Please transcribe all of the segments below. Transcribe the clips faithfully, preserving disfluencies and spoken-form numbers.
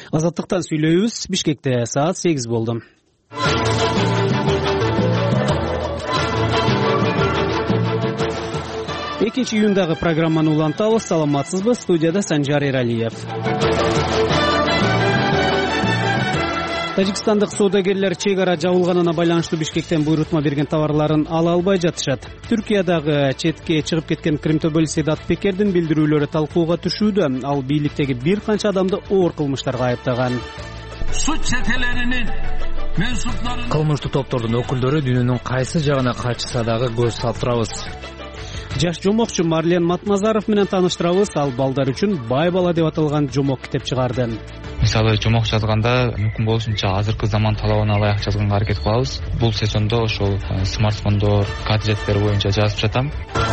Азаттыктан сүйлөйбүз. Бишкекте саат сегиз болду. экинчи июндагы программаны улантабыз. Саламатсызбы? Студияда Санжар Эралиев. Тажикстандык соодагерлер чек ара жабылганына байланыштуу Бишкектен буйрутма берген товарларын ала албай жатышат. Түркиядагы четке чыгып кеткен Крим төбөл Седат Пекердин билдирүүлөрү талкууга түшүүдө. Ал бийликтеги бир канча адамды оор кылмыштарга айыптаган. Суд четелеринин кылмыштуу топтордун өкүлдөрү дүйнөнүн кайсы жагына качса дагы көз салып турабыз. Жаш жомокчу Марлен Матназаров менен тааныштырабыз. Ал балдар үчүн бай бала деп аталган жомок китеп чыгарды. Мисалы жомок жазганда мүмкүн болушунча азыркы заман талабына ылайык жазганга аракет кылабыз. Бул сезондо ошол смартфондор, гаджеттер боюнча жазып жатам.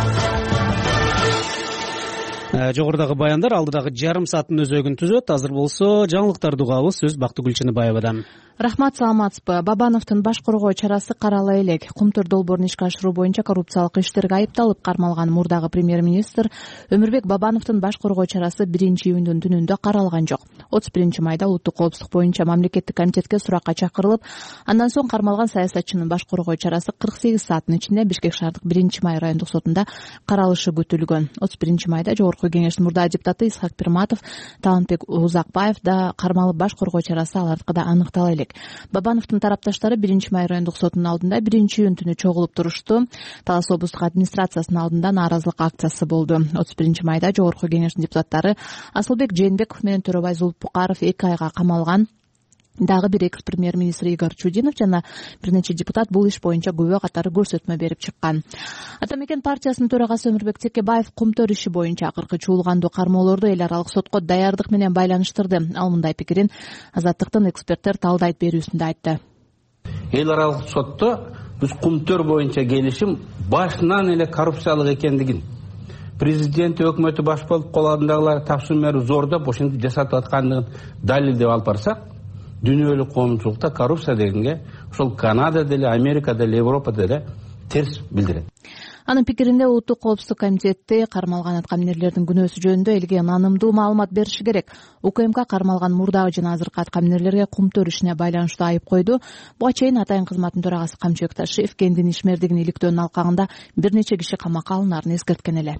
Жогорудагы баяндар алдыдагы жарым сааттын өзөгүн түзөт. Азыр болсо жаңылыктарды угабыз. Сөз Бактыгүл Чыныбаевадан. Рахмат, саламатсызбы? Бабановдун баш коргоо чарасы карала элек. Кумтөр долбоорун ишке ашыруу боюнча коррупциялык иштерге айыпталып кармалган мурдагы премьер-министр Өмүрбек Бабановдун баш коргоо чарасы биринчи июндун түнүндө каралган жок. отуз биринчи майда улуттук коопсуздук боюнча мамлекеттик комитетке суракка чакырылып, андан соң кармалган саясатчынын баш коргоо чарасы кырк сегиз сааттын ичинде Бишкек шаардык биринчи май райондук сотунда каралышы күтүлгөн. отуз биринчи майда Жогорку Кеңештин мурдагы депутаты Исхак Пирматов, Талантбек Узакбаев да кармалып баш коргоо чарасы алардыкыда аныктала элек. Бабановдун тарапташтары биринчи май райондук сотунун алдында биринчи июнь түнү чогулуп турушту. Талас облустук администрациясынын алдында нааразылык акциясы болду. отуз биринчи майда Жогорку Кеңештин депутаттары Асылбек Жээнбеков менен Төрөбай Зулпукаров эки айга камалган. Дагы бир экс премьер-министр Игорь Чудинов жана бир нече депутат бул иш боюнча күбө катары көрсөтмө берип чыккан. Ата Мекен партиясынын төрагасы Өмүрбек Текебаев Кумтөр иши боюнча акыркы чуулгандуу кармоолорду эл аралык сотко даярдык менен байланыштырды. Ал мындай пикирин Азаттыктын эксперттер талдайт берүүсүндө айтты. Эл аралык сотто биз Кумтөр боюнча келишим башынан эле коррупциялык экендигин, президент өкмөтү баш болуп кол алдындагылар тапшырма берип зордоп ошентип жасатып аткандыгын далилдеп алып барсак, дүйнөлүк коомчулукта коррупция дегенге ошол Канада деле, Америка деле, Европа деле терс билдирет. Анын пикиринде улуттук коопсуздук комитети кармалган аткаминерлердин күнөөсү жөнүндө элге нанымдуу маалымат бериши керек. УКМК кармалган мурдагы жана азыркы аткаминерлерге Кумтөр ишине байланыштуу айып койду. Буга чейин Атайын кызматтын төрагасы Камчыбек Ташиев кендин ишмердигин иликтөөнүн алкагында бир нече киши камакка алынаарын эскерткен эле.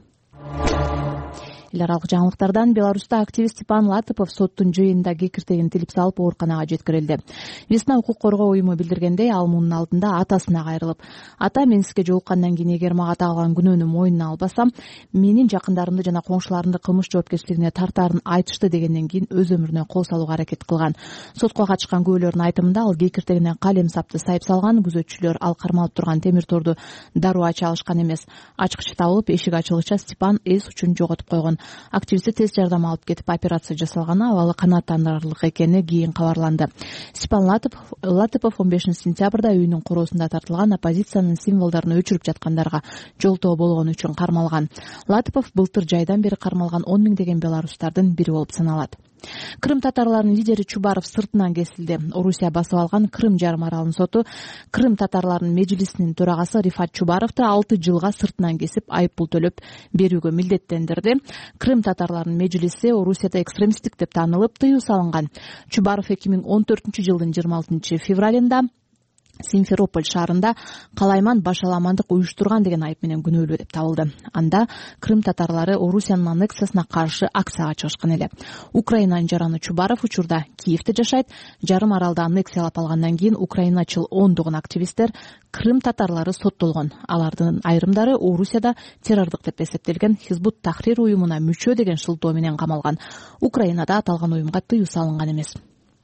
Эл аралык жаңылыктардан Беларуста активист Степан Латыпов соттун жыйынында кекиртегин тилип салып ооруканага жеткирилди. Весна укук коргоо уюму билдиргендей, ал мунун алдында атасына кайрылып: "Ата, мен сизге жолуккандан кийин эгер мага тагылган күнөөнү мойнуна албасам, менин жакындарымды жана коңшуларымды кылмыш жоопкерчилигине тартаарын айтышты" дегенден кийин өз өмүрүнө кол салууга аракет кылган. Сотко катышкан күбөлөрдүн айтымында ал кекиртегине калем сапты сайып салган. Күзөтчүлөр ал кармалып турган темир торду дароо ача алышкан эмес. Ачкычы табылып, эшик ачылгыча Степан эс учун жоготуп койгон. Активистти тез жардам алып кетип, операция жасалганы, абалы канааттандырарлык экени кийин кабарланды. Степан Латыпов, Латыпов он бешинчи сентябрда үйүнүн короосунда тартылган оппозициянын символдорун өчүрүп жаткандарга жолтоо болгон үчүн кармалган. Латыпов былтыр жайдан бери кармалган он миңдеген беларустардын бири болуп саналат. Крым татарларынын лидери Чубаров сыртынан кесилди. Орусия басып алган Крым жарым аралынын соту Крым татарларынын межлисинин төрагасы Рифат Чубаровду алты жылга сыртынан кесип айыппул төлөп берүүгө милдеттендирди. Крым татарларынын межлиси Орусияда экстремисттик деп таанылып, тыюу салынган. Чубаров эки миң он төртүнчү жылдын жыйырма алтынчы февралында Симферополь шаарында калайман башаламандык уюштурган деген айып менен күнөөлүү деп табылды. Анда Крым татарлары Орусиянын аннексиясына каршы акцияга чыгышкан эле. Украинанын жараны Чубаров учурда Киевде жашайт. Жарым аралды аннексиялап алгандан кийин украиначыл ондогон активисттер Крым татарлары соттолгон. Алардын айрымдары Орусияда террордук деп эсептелген Хизбут Тахрир уюмуна мүчө деген шылтоо менен камалган. Украинада аталган уюмга тыюу салынган эмес.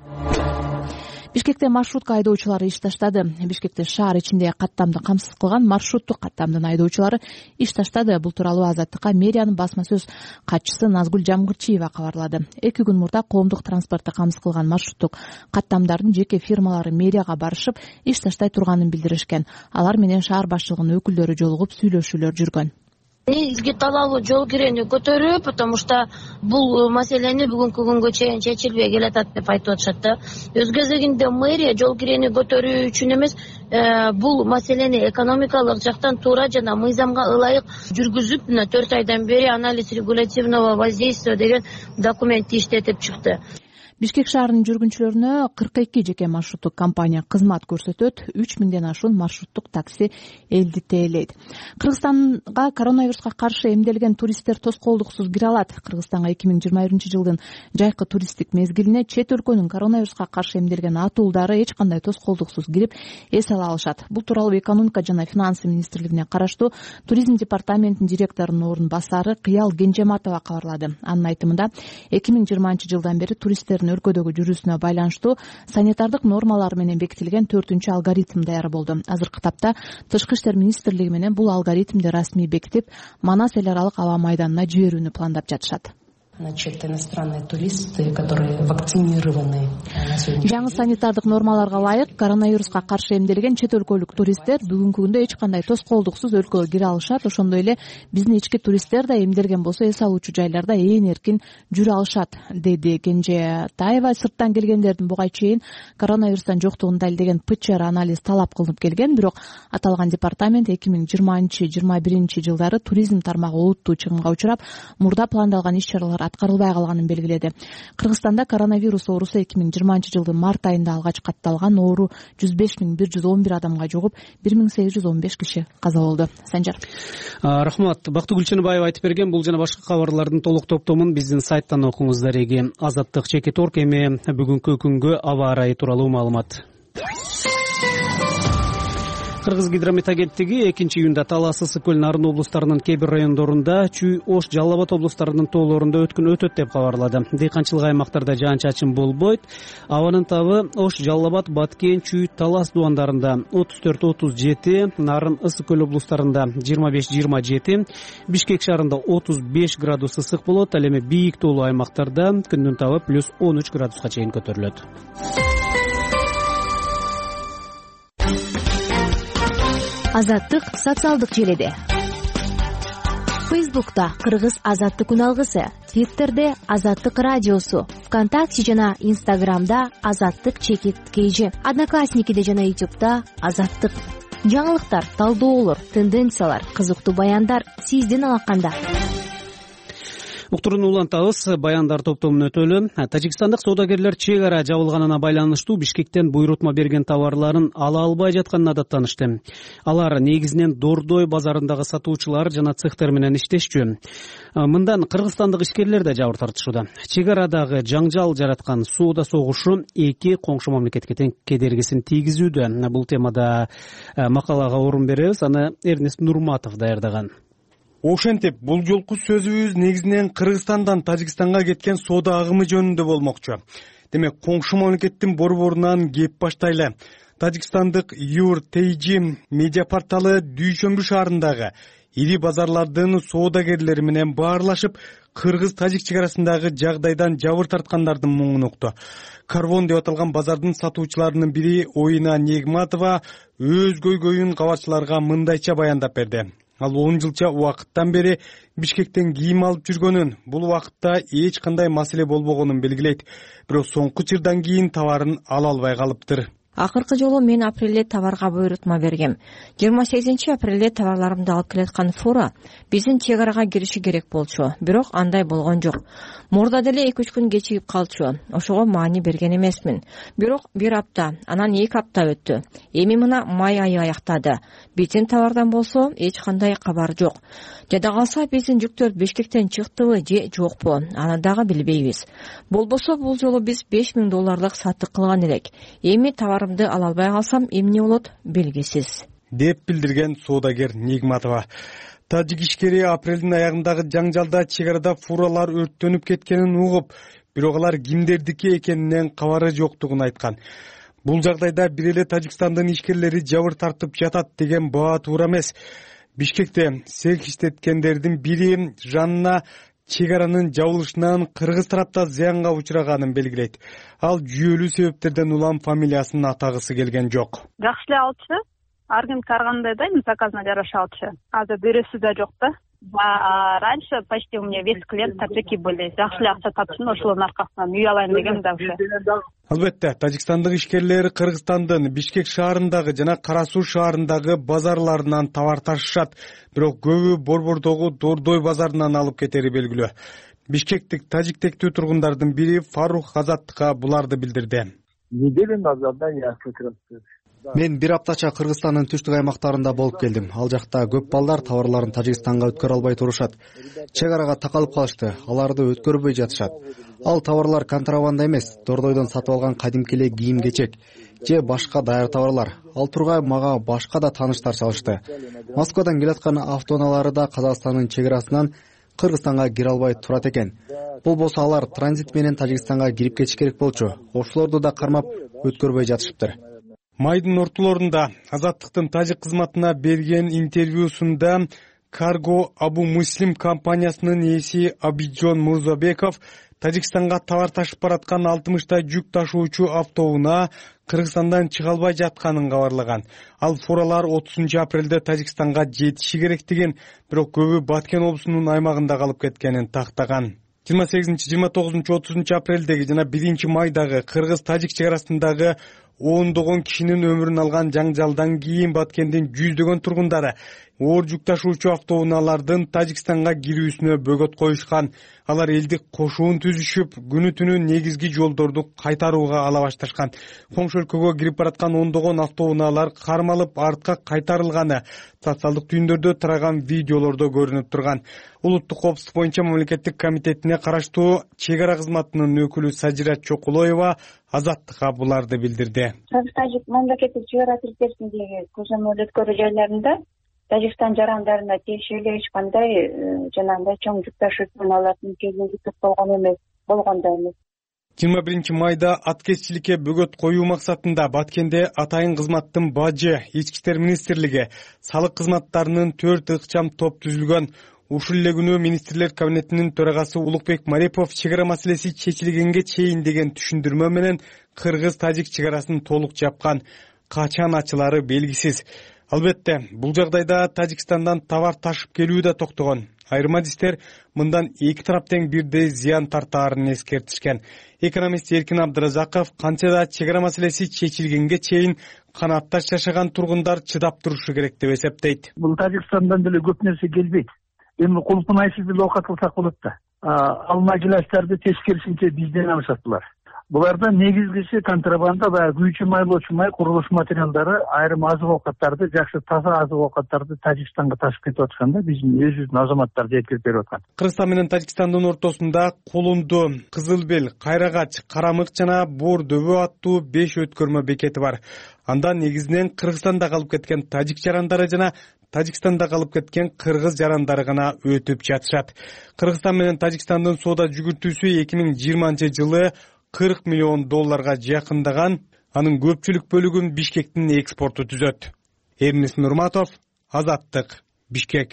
Бишкекте маршрутка айдоочулары иш таштады. Бишкекте шаар ичинде каттамды камсыз кылган маршруттук каттамдын айдоочулары иш таштады. Бул тууралуу Азаттыкка мэриянын басма сөз катчысы Назгүл Жамгырчиева кабарлады. Эки күн мурда коомдук транспортто камсыз кылган маршруттук каттамдардын жеке фирмалары мэрияга барышып иш таштай турганын билдиришкен. Алар менен шаар башчылыгынын өкүлдөрү жолугуп сүйлөшүүлөр жүргөн. Негизги талабы жол кирени көтөрүү, потому что бул маселени бүгүнкү күнгө чейин чечилбей келатат деп айтып атышат да. Өз кезегинде мэрия жол кирени көтөрүү үчүн эмес, бул маселени экономикалык жактан туура жана мыйзамга ылайык жүргүзүп, мына төрт айдан бери анализ регулятивного воздействия деген документти иштетип чыкты. Бишкек шаарынын жүргүнчүлөрүнө кырк эки жеке маршруттук компания кызмат көрсөтөт, үч миңден ашуун маршруттук такси элдитээлейт. Кыргызстанга коронавируска каршы эмделген туристтер тоскоолдуксуз кире алат. Кыргызстанга эки миң жыйырма биринчи жылдын жайкы туристтик мезгилине чет өлкөнүн коронавируска каршы эмделген атуулдары эч кандай тоскоолдуксуз кирип эс ала алышат. Бул тууралуу экономика жана финансы министрлигине караштуу туризм департаментинин директорунун орун басары Кыял Кенжематова кабарлады. Анын айтымында эки миң жыйырманчы жылдан бери туристтердин өлкөдөгү жүрүүсүнө байланыштуу санитардык нормалар менен бекитилген төртүнчү алгоритм даяр болду. Азыркы тапта Тышкы иштер министрлиги менен бул алгоритмди расмий бекитип, Манас эл аралык аба майданына жиберүүнү пландап жатышат. Значит, иностранные туристы, которые вакцинированы. Жаңы санитардык нормаларга ылайык коронавируска каршы эмделген чет өлкөлүк туристтер бүгүнкү күндө эч кандай тоскоолдуксуз өлкөгө кире алышат. Ошондой эле биздин ички туристтер да эмделген болсо эс алуучу жайларда ээн эркин жүрө алышат, деди Кенжетаева. Сырттан келгендердин буга чейин коронавирустан жоктугун далилдеген ПЦР анализ талап кылынып келген, бирок аталган департамент эки миң жыйырманчы жыйырма биринчи жылдары туризм тармагы олуттуу чыгымга учурап, мурда пландалган иш-чаралар аткарылбай калганын белгиледи. Кыргызстанда коронавирус оорусу эки миң жыйырманчы жылдын март айында алгач катталган. Оору жүз беш миң бир жүз он бир адамга жугуп, бир миң сегиз жүз он беш киши каза болду. Санжар. Рахмат. Бактыгүл Чыныбаева айтып берген. Бул жана башка кабарлардын толук топтомун биздин сайттан окуңуздар. Эги Азаттык чекит орг эми бүгүнкү күнгө аба ырайы тууралуу маалымат. Кыргыз гидромет агенттиги экинчи июнда Талас, Ысык көл, Нарын облустарынын кээ бир райондорунда, Чүй, Ош, Жалал Абад облустарынын тоолорунда өткүн өтөт деп кабарлады. Дыйканчылык аймактарда жаан-чачын болбойт. Абанын табы Ош, Жалал Абад, Баткен, Чүй, Талас дубандарында отуз төрт отуз жети, Нарын, Ысык көл облустарында жыйырма беш жыйырма жети, Бишкек шаарында отуз беш градус ысык болот. Ал эми бийик тоолуу аймактарда күндүн табы плюс он үч градуска чейин көтөрүлөт. Азаттык социалдык желеде. Фейсбукта Кыргыз Азаттык үналгысы, Твиттерде Азаттык радиосу, ВКонтакте жана Инстаграмда Азаттык чекит кейжи, Одноклассникиде жана Ютубта Азаттык. Жаңылыктар, талдоолор, тенденциялар, кызыктуу баяндар сиздин алаканда. Уктурууну улантабыз. Баяндар топтомун өтөлү. Тажикстандык соодагерлер чек ара жабылганына байланыштуу Бишкектен буйрутма берген товарларын ала албай жатканына да таанышты. Алар негизинен Дордой базарындагы сатуучулар жана цехтер менен иштешчү. Мындан кыргызстандык ишкерлер да жабыр тартышууда. Чек арадагы жаңжал жараткан соода согушу эки коңшу мамлекетке тең кедергисин тийгизүүдө. Бул темада макалага орун беребиз. Аны Эрнест Нурматов даярдаган. Ошентип, бул жолку сөзүбүз негизинен Кыргызстандан Тажикстанга кеткен соода агымы жөнүндө болмокчу. Демек, коңшу мамлекеттин борборунан кеп баштайлы. Тажикстандык Юр Тейджи медиа порталы Дүйшөмбү шаарындагы ири базарлардын соодагерлери менен баарлашып, Кыргыз-Тажик чек арасындагы жагдайдан жабыр тарткандардын муңун укту. Карвон деп аталган базардын сатуучуларынын бири Оюна Негматова өз көйгөйүн кабарчыларга мындайча баяндап берди. Ал он жылча убакыттан бери Бишкектен кийим алып жүргөнүн, бул убакытта эч кандай маселе болбогонун белгилейт. Бирок соңку чырдан кийин товарын ала албай калыптыр. Акыркы жолу мен апрелде товарга буйрутма бергем. жыйырма сегизинчи апрелде товарларымды алып келаткан фура биздин чек арага кириши керек болчу, бирок андай болгон жок. Мурда деле эки үч күн кечигип калчу. Ошого маани берген эмесмин. Бирок бир апта, анан эки апта өттү. Эми мына май айы аяктады. Биздин товардан болсо эч кандай кабар жок. Жада калса биздин жүктөр Бишкектен чыктыбы же жокпу, аны дагы билбейбиз. Болбосо бул жолу биз беш миң долларлык сатык кылган элек. Эми товарымды ала албай калсам эмне болот белгисиз, деп билдирген соодагер Нигматова. Тажик ишкери апрелдин аягындагы жаңжалда чек арада фуралар өрттөнүп кеткенин угуп, бирок алар кимдердики экенинен кабары жоктугун айткан. Бул жагдайда бир эле Тажикстандын ишкерлери жабыр тартып жатат деген баа туура эмес. Бишкекте цех иштеткендердин бири жанына чек аранын жабылышынан кыргыз тарапта зыянга учураганын белгилейт. Ал жүйөлүү себептерден улам фамилиясын атагысы келген жок. Жакшы эле алчу. Ар ким каргандай да, заказына жараша алчу. Азыр бирөөсү да жок да. Раньше почти у меня весь клиент таджики были. Жакшы эле акча тапчумун, ошолордун аркасынан үй алайын дегем да уже. Албетте, Тажикстандык ишкерлер Кыргызстандын Бишкек шаарындагы жана Кара Суу шаарындагы базарларынан товар ташышат, бирок көбү борбордогу Дордой базарынан алып кетери белгилүү. Бишкектик тажиктектүү тургундардын бири Фарух Азаттыкка буларды билдирди. Неделю назад я как раз Мен бир аптача Кыргызстандын түштүк аймактарында болуп келдим. Ал жакта көп балдар товарларын Тажикстанга өткөрө албай турушат. Чек арага такалып калышты. Аларды өткөрбөй жатышат. Ал товарлар контрабанда эмес, Дордойдон сатып алган кадимки эле кийим-кечек же башка даяр товарлар. Ал тургай мага башка да тааныштар чалышты. Москвадан келаткан автоунаалары да Казакстандын чек арасынан Кыргызстанга кире албай турат экен. Бул болсо алар транзит менен Тажикстанга кирип кетиш керек болчу. Ошолорду да кармап өткөрбөй жатышыптыр. Майдын ортолорунда Азаттыктын тажик кызматына берген интервьюсунда Cargo Abu Muslim компаниясынын ээси Абиджон Мурзабеков Тажикстанга товар ташып бараткан алтымыштай жүк ташуучу автоунаа Кыргызстандан чыга албай жатканын кабарлаган. Ал фуралар отузунчу апрелде Тажикстанга жетиши керектигин, бирок көбү Баткен облусунун аймагында калып кеткенин тактаган. жыйырма сегизинчи, жыйырма тогузунчу, отузунчу апрелдеги жана биринчи майдагы Кыргыз-Тажик чек арасындагы ондогон кишинин өмүрүн алган жаңжалдан кийин Баткендин жүздөгөн тургундары оор жүк ташуучу автоунаалардын Тажикстанга кирүүсүнө бөгөт коюшкан. Алар элдик кошуун түзүшүп, күнү түнү негизги жолдорду кайтарууга ала башташкан. Коңшу өлкөгө кирип бараткан ондогон автоунаалар кармалып артка кайтарылганы социалдык түйүндөрдө тараган видеолордо көрүнүп турган. Улуттук коопсуздук боюнча мамлекеттик комитетине караштуу чек ара кызматынын өкүлү Сажира Чокулоева Азаттыкка буларды билдирди. Тажик мамлекеттик чек ара тилкесиндеги көзөмөл өткөрүү жайларында Тажикстан жарандарына тиешелүү эч кандай жанагындай чоң жүк ташуучу алардын келиги болгон эмес, болгон да эмес. жыйырма биринчи майда аткезчиликке бөгөт коюу максатында Баткенде атайын кызматтын бажы, ички иштер министрлиги, салык кызматтарынын төрт ыкчам топ түзүлгөн. Ушул эле күнү министрлер кабинетинин төрагасы Улукбек Марипов чек ара маселеси чечилгенге чейин деген түшүндүрмө менен Кыргыз-Тажик чек арасын толук жапкан. Качан ачылары белгисиз. Албетте, бул жагдайда Тажикстандан товар ташып келүү да токтогон. Айрым адистер мындан эки тарап тең бирдей зыян тартаарын эскертишкен. Экономист Эркин Абдыразаков канчада чек ара маселеси чечилгенге чейин канатташ жашаган тургундар чыдап турушу керек деп эсептейт. Бул Тажикстандан деле көп нерсе келбейт. Эми кулпунайсыз деле оокат кылсак болот да. Алма гиластарды тескерисинче бизден алышат булар. Буларда негизгиси контрабанда баягы күйчү майлоочу май, курулуш материалдары, айрым азык оокаттарды, жакшы таза азык оокаттарды Тажикстанга ташып кетип атканда биздин өзүбүздүн азаматтар жеткирип берип аткан. Кыргызстан менен Тажикстандын ортосунда Кулунду, Кызылбел, Кайрагач, Карамык жана Бор дөбө аттуу беш өткөрмө бекети бар. Анда негизинен Кыргызстанда калып кеткен тажик жарандары жана Тажикстанда калып кеткен кыргыз жарандары гана өтүп жатышат. Кыргызстан менен Тажикстандын соода жүгүртүүсү эки миң жыйырманчы жылы кырк миллион долларга жакындаган, анын көпчүлүк бөлүгүн Бишкектин экспорту түзөт. Эрнис Нурматов, Азаттык, Бишкек.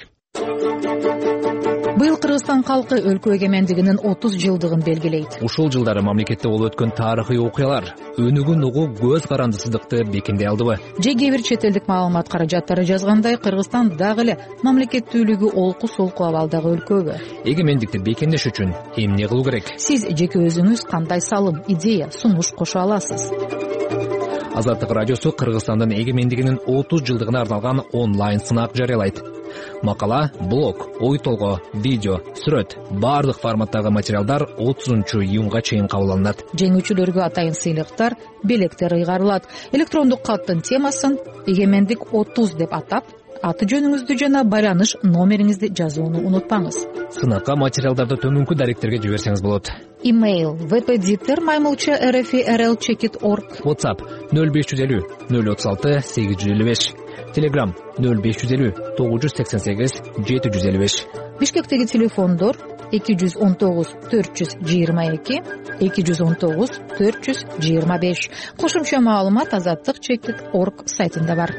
Быйыл Кыргызстан калкы өлкө эгемендигинин отуз жылдыгын белгилейт. Ушул жылдары мамлекетте болуп өткөн тарыхый окуялар өнүгүн угуу көз карандысыздыкты бекемдей алдыбы? Же кээ бир чет элдик маалымат каражаттары жазгандай, Кыргызстан дагы эле мамлекеттүүлүгү олку солку абалдагы өлкөбү? Эгемендикти бекемдеш үчүн эмне кылуу керек? Сиз жеке өзүңүз кандай салым, идея, сунуш кошо аласыз? Азаттык радиосу Кыргызстандын эгемендигинин отуз жылдыгына арналган онлайн сынак жарыялайт. Макала, блог, ой толгоо, видео, сүрөт, баардык форматтагы материалдар отузунчу июнга чейин кабыл алынат. Жеңүүчүлөргө атайын сыйлыктар, белектер ыйгарылат. Электрондук каттын темасын «Эгемендик отуз» деп атап, аты жөнүңүздү жана байланыш номериңизди жазууну унутпаңыз. Сынакка материалдарды төмөнкү даректерге жиберсеңиз болот. Имейл vpditter маймылча rfrl чекит org. WhatsApp нөл беш жүз элүү нөл отуз алты сегиз жүз элүү беш. Telegram нөл беш жүз элүү тогуз жүз сексен сегиз жети жүз элүү беш. Бишкектеги телефондор эки жүз он тогуз төрт жүз жыйырма эки эки жүз он тогуз төрт жүз жыйырма беш. Кошумча маалымат азаттык чекит org сайтында бар.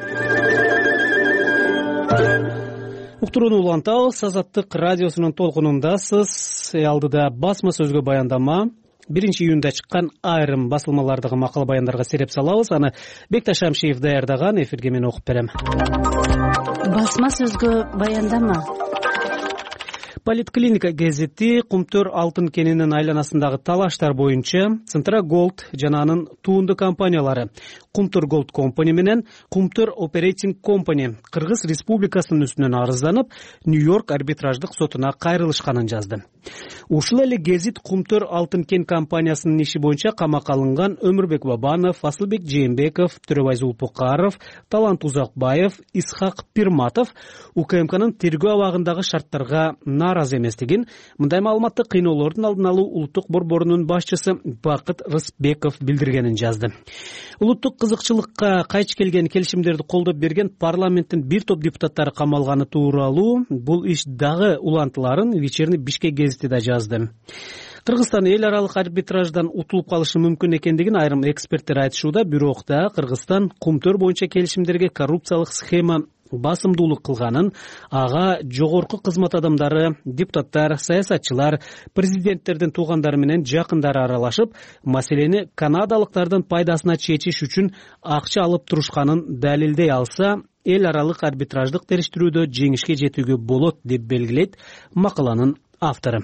Уктурууну улантабыз. Азаттык радиосунун толкунундасыз. Алдыда басма сөзгө баяндама, биринчи июнда чыккан айрым басылмалардагы макала баяндарга сереп салабыз. Аны Бекташ Амшиев даярдаган, эфирге мен окуп берем. Басма сөзгө баяндама. Политклиника гезити Кумтөр алтын кенинин айланасындагы талаштар боюнча Центра Голд жана анын туунду компаниялары Кумтөр Голд Компани менен Кумтөр Оперейтинг Компани Кыргыз Республикасынын үстүнөн арызданып, Нью-Йорк арбитраждык сотуна кайрылышканын жазды. Ушул эле гезит Кумтөр алтын кен компаниясынын иши боюнча камакка алынган Өмүрбек Бабанов, Асылбек Жээнбеков, Төрөбай Зулпукаров, Талант Узакбаев, Исхак Пирматов УКМКнын тергөө абагындагы шарттарга нааразы эместигин, мындай маалыматты кыйноолордун алдын алуу улуттук борборунун башчысы Бакыт Рысбеков билдиргенин жазды. Улуттук кызыкчылыкка кайчы келген келишимдерди колдоп берген парламенттин бир топ депутаттары камалганы тууралуу бул иш дагы улантыларын Вечерний Бишкек гезити да жазды. Кыргызстан эл аралык арбитраждан утулуп калышы мүмкүн экендигин айрым эксперттер айтышууда, бирок да Кыргызстан Кумтөр боюнча келишимдерге коррупциялык схема басымдуулук кылганын, ага жогорку кызмат адамдары, депутаттар, саясатчылар, президенттердин туугандары менен жакындары аралашып, маселени канадалыктардын пайдасына чечиш үчүн акча алып турушканын далилдей алса, эл аралык арбитраждык териштирүүдө жеңишке жетүүгө болот деп белгилейт макаланын автору.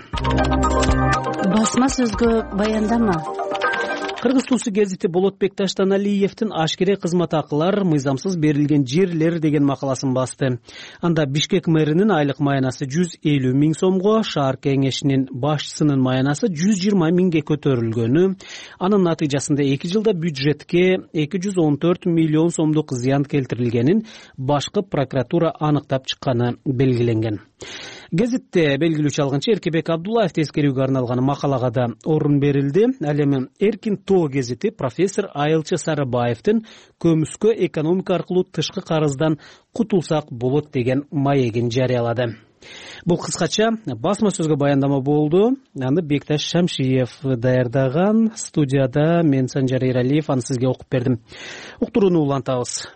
Басма сөзгө баяндама. Кыргыз туусу гезити Болотбек Таштаналиевдин ашкере кызмат акылар мыйзамсыз берилген жерлер деген макаласын басты. Анда Бишкек мэринин айлык маянасы жүз элүү миң сомго, шаар кеңешинин башчысынын маянасы жүз жыйырма миңге көтөрүлгөнү, анын натыйжасында эки жылда бюджетке эки жүз он төрт миллион сомдук зыян келтирилгенин башкы прокуратура аныктап чыкканы белгиленген. Гезитте белгилүүчү алгынчы Эркебек Абдуллаев тескерүүгө арналган макалага да орун берилди. Ал эми Эркин Тоо гезити профессор Айылчы Сарыбаевдин көмүскө экономика аркылуу тышкы карыздан кутулсак болот деген маегин жарыялады. Бул кыскача басма сөзгө баяндама болду. Аны Бекташ Шамшиев даярдаган. Студияда мен Санжар Эралиев аны сизге окуп бердим. Уктурууну улантабыз.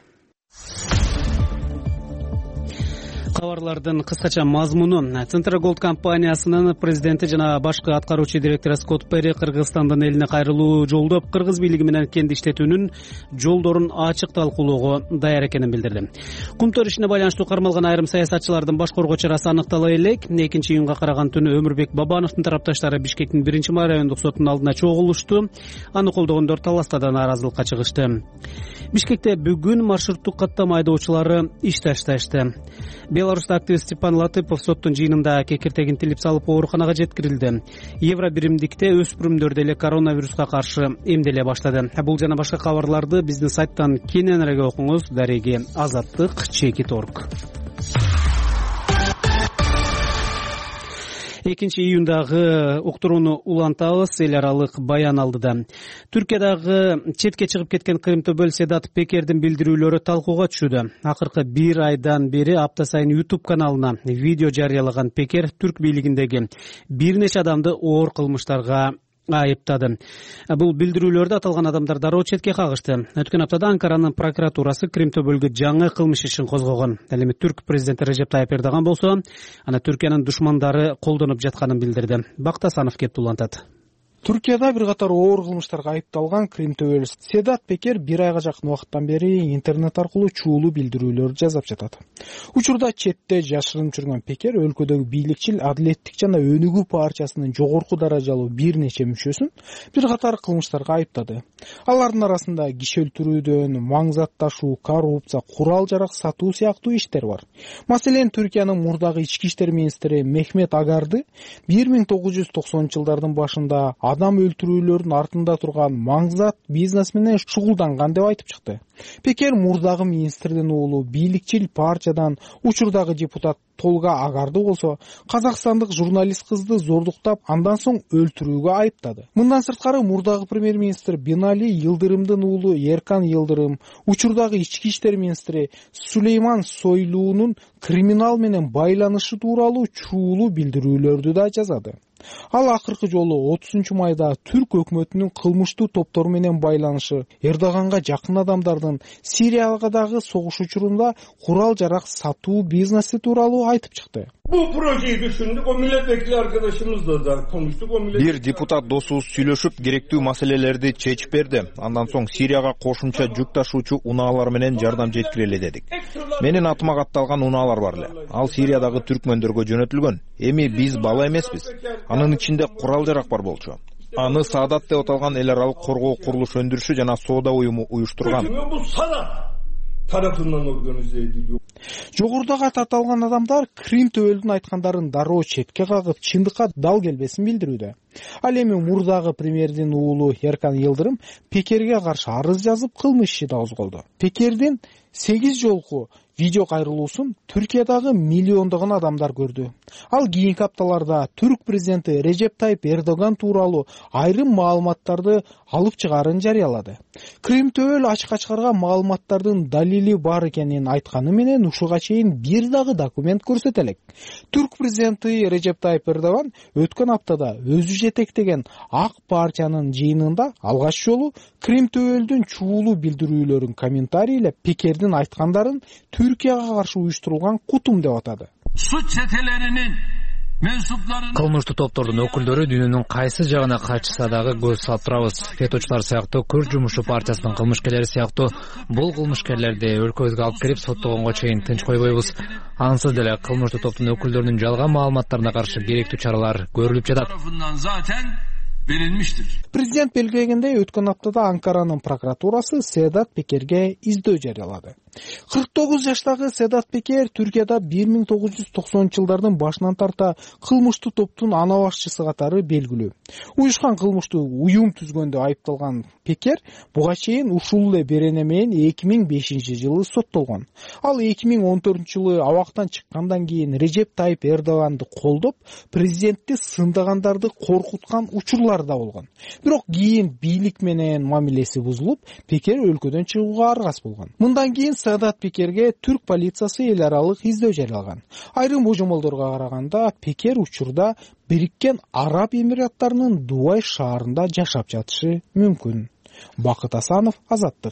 Кабарлардын кыскача мазмуну: Центра Голд компаниясынын президенти жана башкы аткаруучу директору Скотт Перри Кыргызстандын элине кайрылуу жолдоп, кыргыз бийлиги менен кенди иштетүүнүн жолдорун ачык талкуулоого даяр экенин билдирди. Кумтөр ишине байланыштуу кармалган айрым саясатчылардын баш коргоо чарасы аныктала элек. экинчи июнга караган түнү Өмүрбек Бабановдун тарапташтары Бишкектин биринчи райондук сотунун алдына чогулушту. Аны колдогондор таласта да нааразылыкка чыгышты. Бишкекте бүгүн маршруттук каттам айдоочулары иш ташташты. Беларуста активист Степан Латыпов соттун жыйынында кекиртегин тилип салып ооруканага жеткирилди. Евро биримдикте өспүрүмдөр деле коронавируска каршы эмделе баштады. Бул жана башка кабарларды биздин сайттан кененирээк окуңуз. Дареги азаттык чекит орг. экинчи июндагы уктурууну улантабыз. Эл аралык баян алдыда Түркиядагы четке чыгып кеткен Кырымтөбөл Седат Пекердин билдирүүлөрү талкууга түшүүдө. Акыркы бир айдан бери апта сайын YouTube каналына видео жарыялаган Пекер түрк бийлигиндеги бир нече адамды оор кылмыштарга айыптады. Бул билдирүүлөрдө аталган адамдар дароо четке кагышты. Өткөн аптада Анкаранын прокуратурасы Кримтөбөлгө жаңы кылмыш ишин козгогон. Ал эми түрк президенти Режеп Тайып Эрдоган болсо, аны Түркиянын душмандары колдонуп жатканын билдирди. Бактасанов кеп улантат. Түркияда бир катар оор кылмыштарга айыпталган Кримтөбөл Седат Пекер бир айга жакын убакыттан бери интернет аркылуу чуулуу билдирүүлөр жасап жатат. Учурда четте жашырынып жүргөн Пекер өлкөдөгү бийликчил Адилеттик жана Өнүгүү партиясынын жогорку даражалуу бир нече мүчөсүн бир катар кылмыштарга айыптады. Алардын арасында киши өлтүрүүдөн, маң зат ташуу, коррупция, курал жарак сатуу сыяктуу иштер бар. Маселен, Түркиянын мурдагы ички иштер министри Мехмет Агарды бир миң тогуз жүз токсонунчу жылдардын башында адам өлтүрүүлөрдүн артында турган маңзат бизнес менен шугулданган деп айтып чыкты. Пекер мурдагы министрдин уулу бийликчил партиядан учурдагы депутат Толга Агарды болсо, казакстандык журналист кызды зордуктап, андан соң өлтүрүүгө айыптады. Мындан сырткары мурдагы премьер-министр Бинали Йылдырымдын уулу Эркан Йылдырым, учурдагы ички иштер министри Сулейман Сойлуунун криминал менен байланышы тууралуу чуулуу билдирүүлөрдү да жазады. Ал акыркы жолу отузунчу майда түрк өкмөтүнүн кылмыштуу топтору менен байланышы, Эрдоганга жакын адамдардын Сириядагы согуш учурунда курал жарак сатуу бизнеси тууралуу айтып чыкты. Bu projeyi düşündük. O milletvekili arkadaşımızla da konuştuk. O milletvekili... Бир депутат досубуз сүйлөшүп, керектүү маселелерди чечип берди. Андан соң Сирияга кошумча жүк ташуучу унаалар менен жардам жеткирели дедик. Менин атыма катталган унаалар бар эле. Ал Сириядагы түркмөндөргө жөнөтүлгөн. Эми биз бала эмеспиз. Анын ичинде курал жарак бар болчу. Аны Саадат деп аталган эл аралык коргоо курулуш өндүрүшү жана соода уюму уюштурган. Bu sanat tarafından organize ediliyor. Жогорудагы аталган адамдар Крим төбөлдүн айткандарын дароо четке кагып, чындыкка дал келбесин билдирүүдө. Ал эми мурдагы премьердин уулу Эркан Йылдырым Пекерге каршы арыз жазып, кылмыш иши да козголду. Пекердин сегиз жолку видео кайрылуусун Түркиядагы миллиондогон адамдар көрдү. Ал кийинки апталарда түрк президенти Режеп Тайып Эрдоган тууралуу айрым маалыматтарды алып чыгаарын жарыялады. Крим төбөл ачыкка чыгарган маалыматтардын далили бар экенин айтканы менен ушуга чейин бир дагы документ көрсөтө элек. Түрк президенти Режеп Тайып Эрдоган өткөн аптада өзү жетектеген Ак партиянын жыйынында алгач жолу Крим төбөлдүн чуулуу билдирүүлөрүн комментарийлеп Пекердин айткандарын Türkiye'ye karşı uyuşturulgan kutum деп атады. Suç çetelerinin mensuplarının Кылмыштуу топтордун өкүлдөрү дүйнөнүн кайсы жагына качса дагы көз салып турабыз. Феточулар сыяктуу, Күрд жумушу партиясынын кылмышкерлери сыяктуу бул кылмышкерлерди өлкөбүзгө алып кирип соттогонго чейин тынч койбойбуз. Ансыз деле кылмыштуу топтун өкүлдөрүнүн жалган маалыматтарына каршы керектүү чаралар көрүлүп жатат. Президент белгилегендей, өткөн аптада Анкаранын прокуратурасы Седат Пекерге издөө жарыялады. кырк тогуз жаштагы Седат Пекер Түркияда бир миң тогуз жүз токсонунчу жылдардын башынан тарта кылмыштуу топтун ана башчысы катары белгилүү. Уюшкан кылмыштуу уюм түзгөндө айыпталган Пекер буга чейин ушул эле берене менен эки миң бешинчи жылы соттолгон. Ал эки миң он төртүнчү жылы абактан чыккандан кийин Режеп Тайып Эрдоганды колдоп, президентти сындагандарды коркуткан учурлар да болгон. Бирок кийин бийлик менен мамилеси бузулуп, Пекер өлкөдөн чыгууга аргас болгон. Мындан кийин Седат Пекерге түрк полициясы эл аралык издөө жарыялаган. Айрым божомолдорго караганда Пекер учурда Бириккен Араб Эмираттарынын Дубай шаарында жашап жатышы мүмкүн. Бакыт Асанов, Азаттык.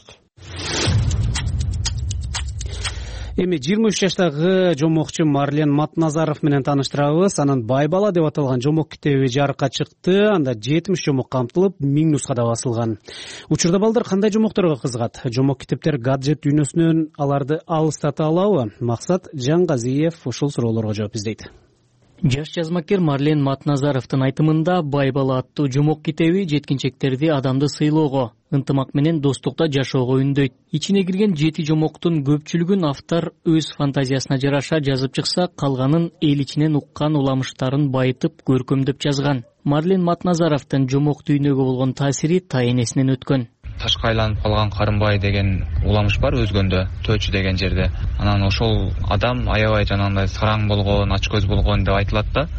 Эми жыйырма үч жаштагы жомокчу Марлен Матназаров менен тааныштырабыз. Анын Бай бала деп аталган жомок китеби жарыкка чыкты. Анда жетимиш жомок камтылып, миң нускада басылган. Учурда балдар кандай жомокторго кызыгат? Жомок китептер гаджет дүйнөсүнөн аларды алыстата алабы? Максат Жаңгазиев ушул суроолорго жооп издейт. Жаш жазмакер Марлен Матназаровдун айтымында Бай бала аттуу жомок китеби жеткинчектерди адамды сыйлоого, ынтымак менен достукта жашоого үндөйт. Ичине кирген жети жомоктун көпчүлүгүн автор өз фантазиясына жараша жазып чыкса, калганын эл ичинен уккан уламыштарын байытып, көркөмдөп жазган. Марлен Матназаровдун жомок дүйнөгө болгон таасири тайэнесинен өткөн. Ташка айланып калган Карымбай деген уламыш бар өзгөндө, Төөчү деген жерде. Анан ошол адам аябай жанагындай сараң болгон, ач көз болгон деп айтылат да.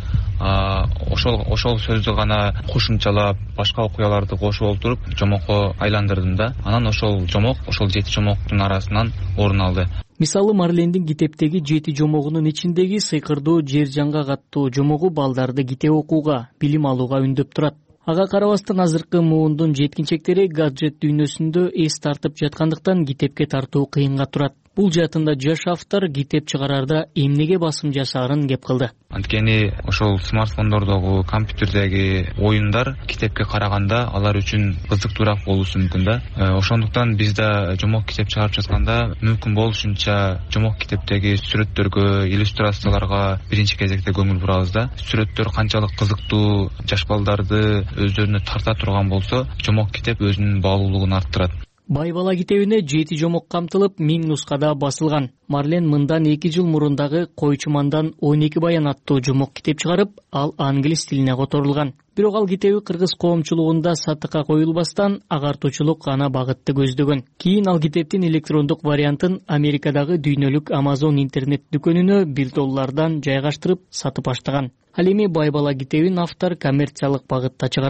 Ошол ошол сөздү гана кошумчалап, башка окуяларды кошуп олтуруп жомокко айландырдым да. Анан ошол жомок, ошол жети жомоктун арасынан орун алды. Мисалы Марлендин китептеги жети жомогунун ичиндеги сыйкырдуу жер жаңгак аттуу жомогу балдарды китеп окууга, билим алууга үндөп турат. Ага карабастан азыркы муундун жеткинчектери гаджет дүйнөсүндө эс тартып жаткандыктан китепке тартуу кыйынга турат. Бул жаатында жаш автор китеп чыгарарда эмнеге басым жасаарын кеп кылды. Анткени ошол смартфондордогу, компьютердеги оюндар китепке караганда алар үчүн кызыктуураак болушу мүмкүн да. Ошондуктан биз да жомок китеп чыгарып жатканда мүмкүн болушунча жомок китептеги сүрөттөргө, иллюстрацияларга биринчи кезекте көңүл бурабыз да. Сүрөттөр канчалык кызыктуу, жаш балдарды өздөрүнө тарта турган болсо, жомок китеп өзүнүн баалуулугун арттырат. Бай бала китебине жети жомок камтылып, миң нускада басылган. Марлен мындан эки жыл мурундагы Койчумандан он эки баян аттуу жомок китеп чыгарып, ал англис тилине которулган. Бирок ал китеби кыргыз коомчулугунда сатыкка коюлбастан агартуучулук гана багытты көздөгөн. Кийин ал китептин электрондук вариантын Америкадагы дүйнөлүк Amazon интернет дүкөнүнө бир доллардан жайгаштырып сатып баштаган. Ал эми Бай бала китебин автор коммерциялык багытта чыгарган.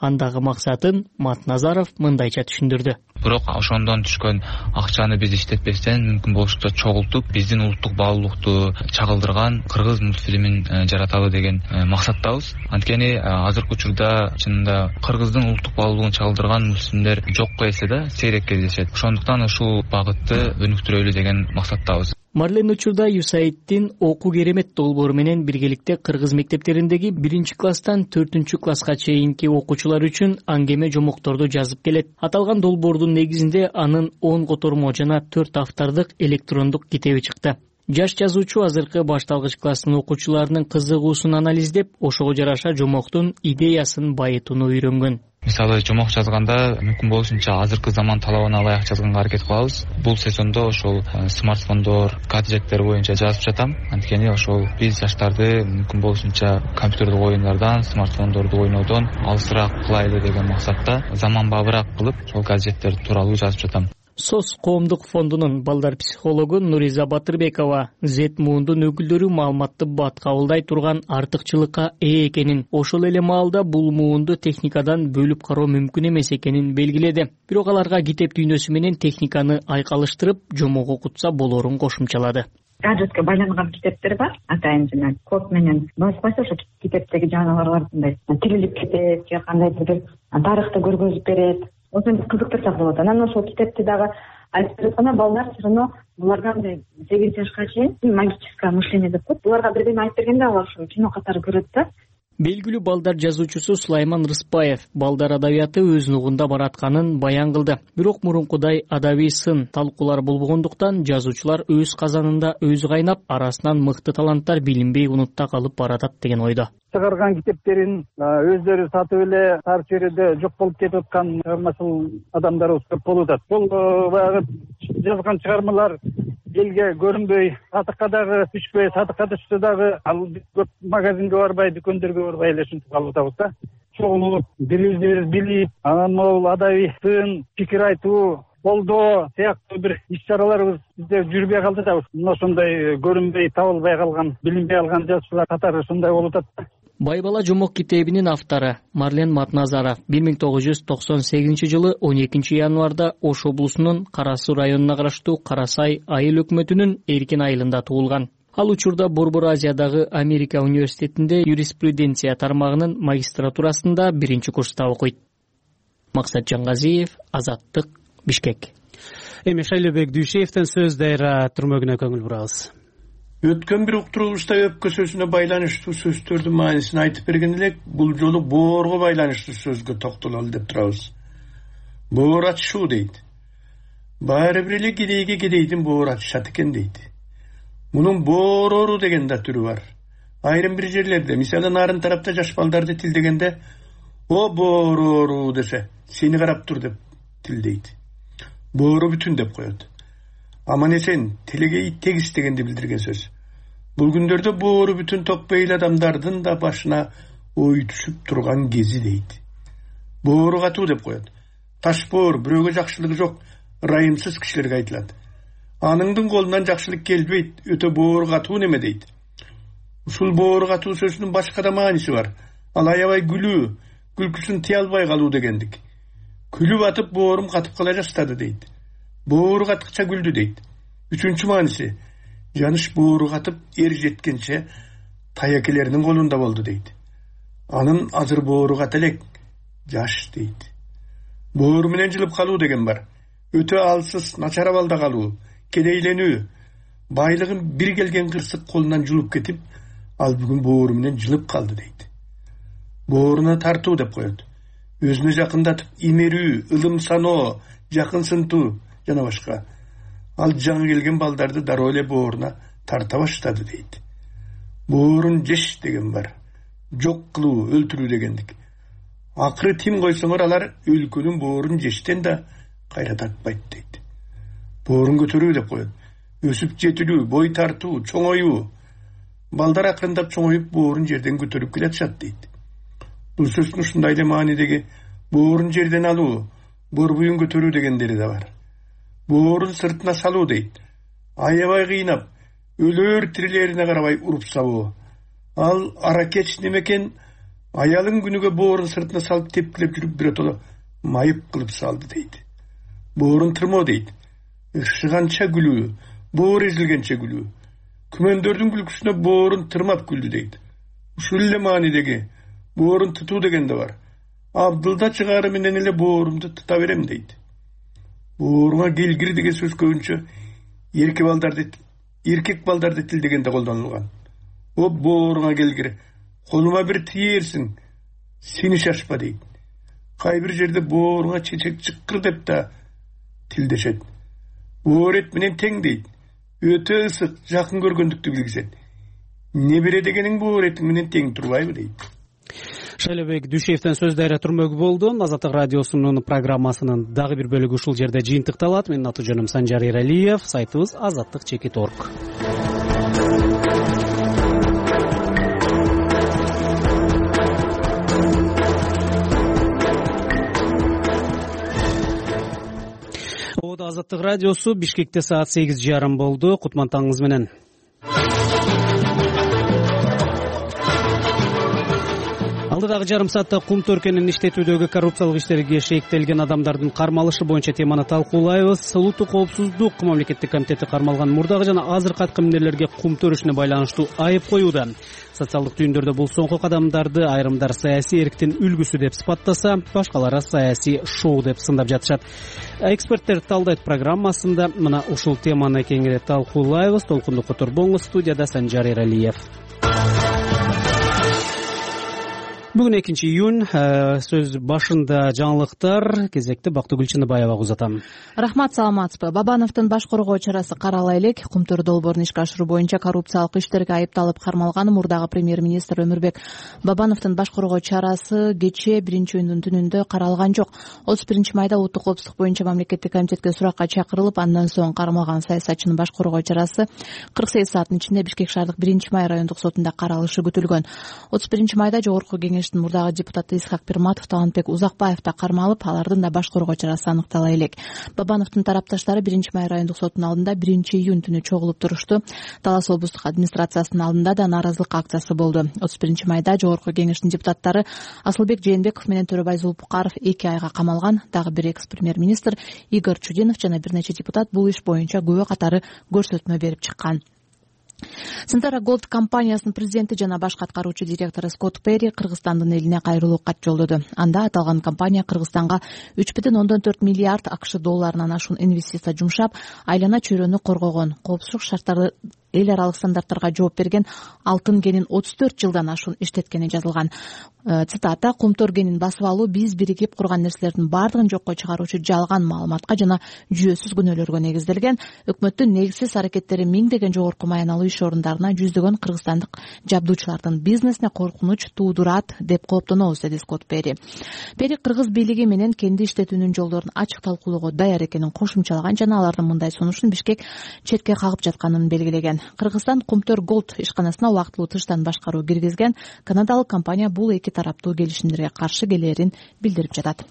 Андагы максатын Матназаров мындайча түшүндүрдү. Бирок ошондон түшкөн акчаны биз иштетпестен мүмкүн болушунча чогултуп, биздин улуттук баалуулукту чагылдырган кыргыз мультфильмин жараталы деген максаттабыз. Анткени азыркы учурда чынында кыргыздын улуттук баалуулугун чагылдырган мультфильмдер жокко эсе да, сейрек кездешет. Ошондуктан ушул багытты өнүктүрөлү деген максаттабыз. Марлен учурда Юсаиддин Оку керемет долбоору менен биргеликте кыргыз мектептериндеги биринчи класстан төртүнчү класска чейинки окуучулар үчүн аңгеме жомокторду жазып келет. Аталган долбоордун негизинде анын он котормо жана төрт автордук электрондук китеби чыкты. Жаш жазуучу азыркы башталгыч класстын окуучуларынын кызыгуусун анализдеп, ошого жараша жомоктун идеясын байытууну үйрөнгөн. Мисалы, жомок жазганда мүмкүн болушунча азыркы заман талабына ылайык жазганга аракет кылабыз. Бул сезондо ошол смартфондор, гаджеттер боюнча жазып жатам. Анткени ошол биз жаштарды мүмкүн болушунча компьютердик оюндардан, смартфондорду ойноодон алысыраак кылайлы деген максатта заманбабыраак кылып, ошол гаджеттер тууралуу жазып жатам. СОС коомдук фондунун балдар психологу Нуриза Батырбекова Z-муундун өкүлдөрү маалыматты бат кабылдай турган артыкчылыкка ээ экенин, ошол эле маалда бул муунду техникадан бөлүп кароо мүмкүн эмес экенин белгиледи. Бирок аларга китеп дүйнөсү менен техниканы айкалыштырып, жомок окутса болорун кошумчалады. Гаджетке байланган китептер бар, атайын жана код менен басып койсо ошо китептеги жаныбарлардын тирилип кетет же кандайдыр бир тарыхты көргөзүп берет. Ошондой кызыктырсак болот. Анан ошол китепти дагы айтып жатканда балдар все равно буларга мындай сегиз жашка чейин магическое мышление деп коет. Буларга бирдеме айтып бергенде алар ушул кино катары көрөт да. Белгилүү балдар жазуучусу Сулайман Рыспаев балдар адабияты өз нугунда баратканын баян кылды. Бирок мурункудай адабий сын талкуулар болбогондуктан жазуучулар өз казанында өзү кайнап, арасынан мыкты таланттар билинбей унутта калып баратат деген ойдо. Чыгарган китептерин өздөрү сатып эле тар чөйрөдө жок болуп кетип аткан чыгармачыл адамдарыбыз көп болуп атат. Бул баягы жазган чыгармалар элге көрүнбөй, сатыкка дагы түшпөй, сатыкка түшсө дагы ал көп магазинге барбай, дүкөндөргө барбай эле ушинтип калып атабыз да. Чогулуп, бири-бирибиз билип, анан могул адабий сын, пикир айтуу, колдоо сыяктуу бир иш-чараларыбыз бизде жүрбөй калды да. Ошондой көрүнбөй, табылбай калган, билинбей калган жазуучулар катары ушундай болуп атат. Байбала жомок китебинин автору Марлен Матназаров бир миң тогуз жүз токсон сегизинчи жылы он экинчи январда Ош облусунун Кара Суу районуна караштуу Кара Сай айыл өкмөтүнүн Эркин айылында туулган. Ал учурда Борбор Азиядагы Америка университетинде юриспруденция тармагынын магистратурасында биринчи курста окуйт. Максат Жангазиев, Азаттык, Бишкек. Эми Шайлебек Дүйшеевдин сөз дайра түрмөгүнө көңүл бурабыз. Өткөн бир уктурулушта өпкө сөзүнө байланыштуу сөздөрдүн маанисин айтып берген элек, бул жолу боорго байланыштуу сөзгө токтололу деп турабыз. Боор ачышуу дейт. Баары бир эле кедейге кедейдин боор ачышат экен дейт. Мунун боорору деген да түрү бар. Айрым бир жерлерде, мисалы нарын тарапта жаш балдарды тилдегенде, о боорору десе, сени карап тур деп тилдейт. Боору бүтүн деп коет. Аман эсен, телеге ит тегис дегенди билдирген сөз. Бул күндөрдө боору бүтүн токпейл адамдардын да башына ой түшүп турган кези дейт. Боору катуу деп коет. Таш боор бирөөгө жакшылыгы жок, ырайымсыз кишилерге айтылат. Аныңдын колунан жакшылык келбейт, өтө боору катуу неме дейт. Ушул боору катуу сөзүнүн башка да мааниси бар. Ал аябай күлүү, күлкүсүн тыя албай калуу дегендик. Күлүп атып боорум катып кала жастады дейт. Боору катыкча күлдү дейт. Үчүнчү мааниси, жаныш боору катып эр жеткенче таякелеринин колунда болду дейт. Анын азыр боору ката элек, жаш дейт. Боору менен жылып калуу деген бар. Өтө алсыз, начар абалда калуу, кедейленүү, байлыгын бир келген кырсык колунан жулуп кетип, ал бүгүн боору менен жылып калды дейт. Бооруна тартуу деп коет. Өзүнө жакындатып имерүү, ылым саноо, жакынсынтуу жана башка. Ал жаңы келген балдарды дароо эле бооруна тарта баштады дейт. Боорун жеш деген бар. Жок кылуу, өлтүрүү дегендик. Акыры тим койсоңор алар өлкөнүн боорун жештен да кайрататпайт дейт. Боорун көтөрүү деп коет. Өсүп жетилүү, бой тартуу, чоңоюу. Балдар акырындап чоңоюп боорун жерден көтөрүп келатышат дейт. Бул сөздүн ушундай эле маанидеги боорун жерден алуу, борбуюн көтөрүү дегендери да бар. Боорун сыртына салуу дейт. Аябай кыйнап, өлөр тирилерине карабай уруп сабоо. Ал аракеч немекен, аялын күнүгө боорун сыртына салып тепкилеп жүрүп биротоло майып кылып салды дейт. Боорун тырмоо дейт. Ышыганча күлүү, боор эзилгенче күлүү. Күмөндөрдүн күлкүсүнө боорун тырмап күлдү дейт. Ушул эле маанидеги боорун тутуу деген да бар. Абдылда чыгаары менен эле боорумду тута берем дейт. Бооруңа келгир деген сөз көбүнчө эркек балдарды эркек балдарды тилдегенде колдонулган. О бооруңа келгир, колума бир тиерсиң, сени шашпа дейт. Кай бир жерде бооруңа чечек чыккыр деп да тилдешет. Боор эт менен тең дейт. Өтө ысык, жакын көргөндүктү билгизет. Небере дегениң боор этиң менен тең турбайбы дейт. Шайлебек Дүйшеевден сөз дайра түрмөгү болду. Азаттык радиосунун программасынын дагы бир бөлүгү ушул жерде жыйынтыкталат. Менин аты жөнүм Санжар Эралиев, сайтыбыз азаттык чекит орг. Азаттык радиосу Бишкекте саат сегиз жарым болду. Кутман таңыңыз менен. Алдыдагы жарым саатта кум төркөнүн иштетүүдөгү коррупциялык иштерге шектелген адамдардын кармалышы боюнча теманы талкуулайбыз. Улуттук коопсуздук мамлекеттик комитети кармалган мурдагы жана азыркы аткаминерлерге кум төрүшүнө байланыштуу айып коюуда. Социалдык түйүндөрдө бул соңку кадамдарды айрымдар саясий эрктин үлгүсү деп сыпаттаса, башкалары саясий шоу деп сындап жатышат. Эксперттер талдайт программасында мына ушул теманы кеңири талкуулайбыз. Толкунду которбоңуз. Студияда Санжар Эралиев. Бүгүн экинчи июнь, сөз башында жаңылыктар, кезекти Бактыгүл Чыныбаева узатам. Рахмат, саламатсызбы. Бабановдун баш коргоо чарасы карала элек. Кумтөр долбоорун ишке ашыруу боюнча коррупциялык иштерге айыпталып кармалган мурдагы премьер-министр Өмүрбек Бабановдун баш коргоо чарасы кечээ биринчи июндун түнүндө каралган жок. отуз биринчи майда улуттук коопсуздук боюнча мамлекеттик комитетке суракка чакырылып, андан соң кармалган саясатчынын баш коргоо чарасы кырк сегиз сааттын ичинде Бишкек шаардык биринчи май райондук сотунда каралышы күтүлгөн. отуз биринчи майда жогорку кеңеш мурдагы депутаты Исхак Пирматов, Талантбек Узакбаев да кармалып, алардын да баш коргоо чарасы аныктала элек. Бабановдун тарапташтары биринчи май райондук сотунун алдында биринчи июнь түнү чогулуп турушту. Талас облустук администрациясынын алдында да нааразылык акциясы болду. отуз биринчи майда жогорку кеңештин депутаттары Асылбек Жээнбеков менен Төрөбай Зулпукаров эки айга камалган. Дагы бир экс-премьер-министр Игорь Чудинов жана бир нече депутат бул иш боюнча күбө катары көрсөтмө берип чыккан. Сентара Голд компаниясынын президенти жана баш аткаруучу директору Скотт Перри Кыргызстандын элине кайрылуу кат жолдоду. Анда аталган компания Кыргызстанга үч бүтүн ондон төрт миллиард АКШ долларынан ашуун инвестиция жумшап, айлана чөйрөнү коргогон, коопсуздук шарттары эл аралык стандарттарга жооп берген, алтын кенин отуз төрт жылдан ашуун иштеткени жазылган. Цитата: "Кумтөр кенин басып алуу биз биригип курган нерселердин баардыгын жокко чыгаруучу жалган маалыматка жана жүйөсүз күнөөлөргө негизделген. Өкмөттүн негизсиз аракеттери миңдеген жогорку маяналуу иш орундарына, жүздөгөн кыргызстандык жабдуучулардын бизнесине коркунуч туудурат деп кооптонобуз", деди Скотт Перри. Перри кыргыз бийлиги менен кенди иштетүүнүн жолдорун ачык талкуулоого даяр экенин кошумчалаган жана алардын мындай сунушун Бишкек четке кагып жатканын белгилеген. Кыргызстан Кумтөр Голд ишканасына убактылуу тыштан башкаруу киргизген канадалык компания бул эки тараптуу келишимдерге каршы келээрин билдирип жатат.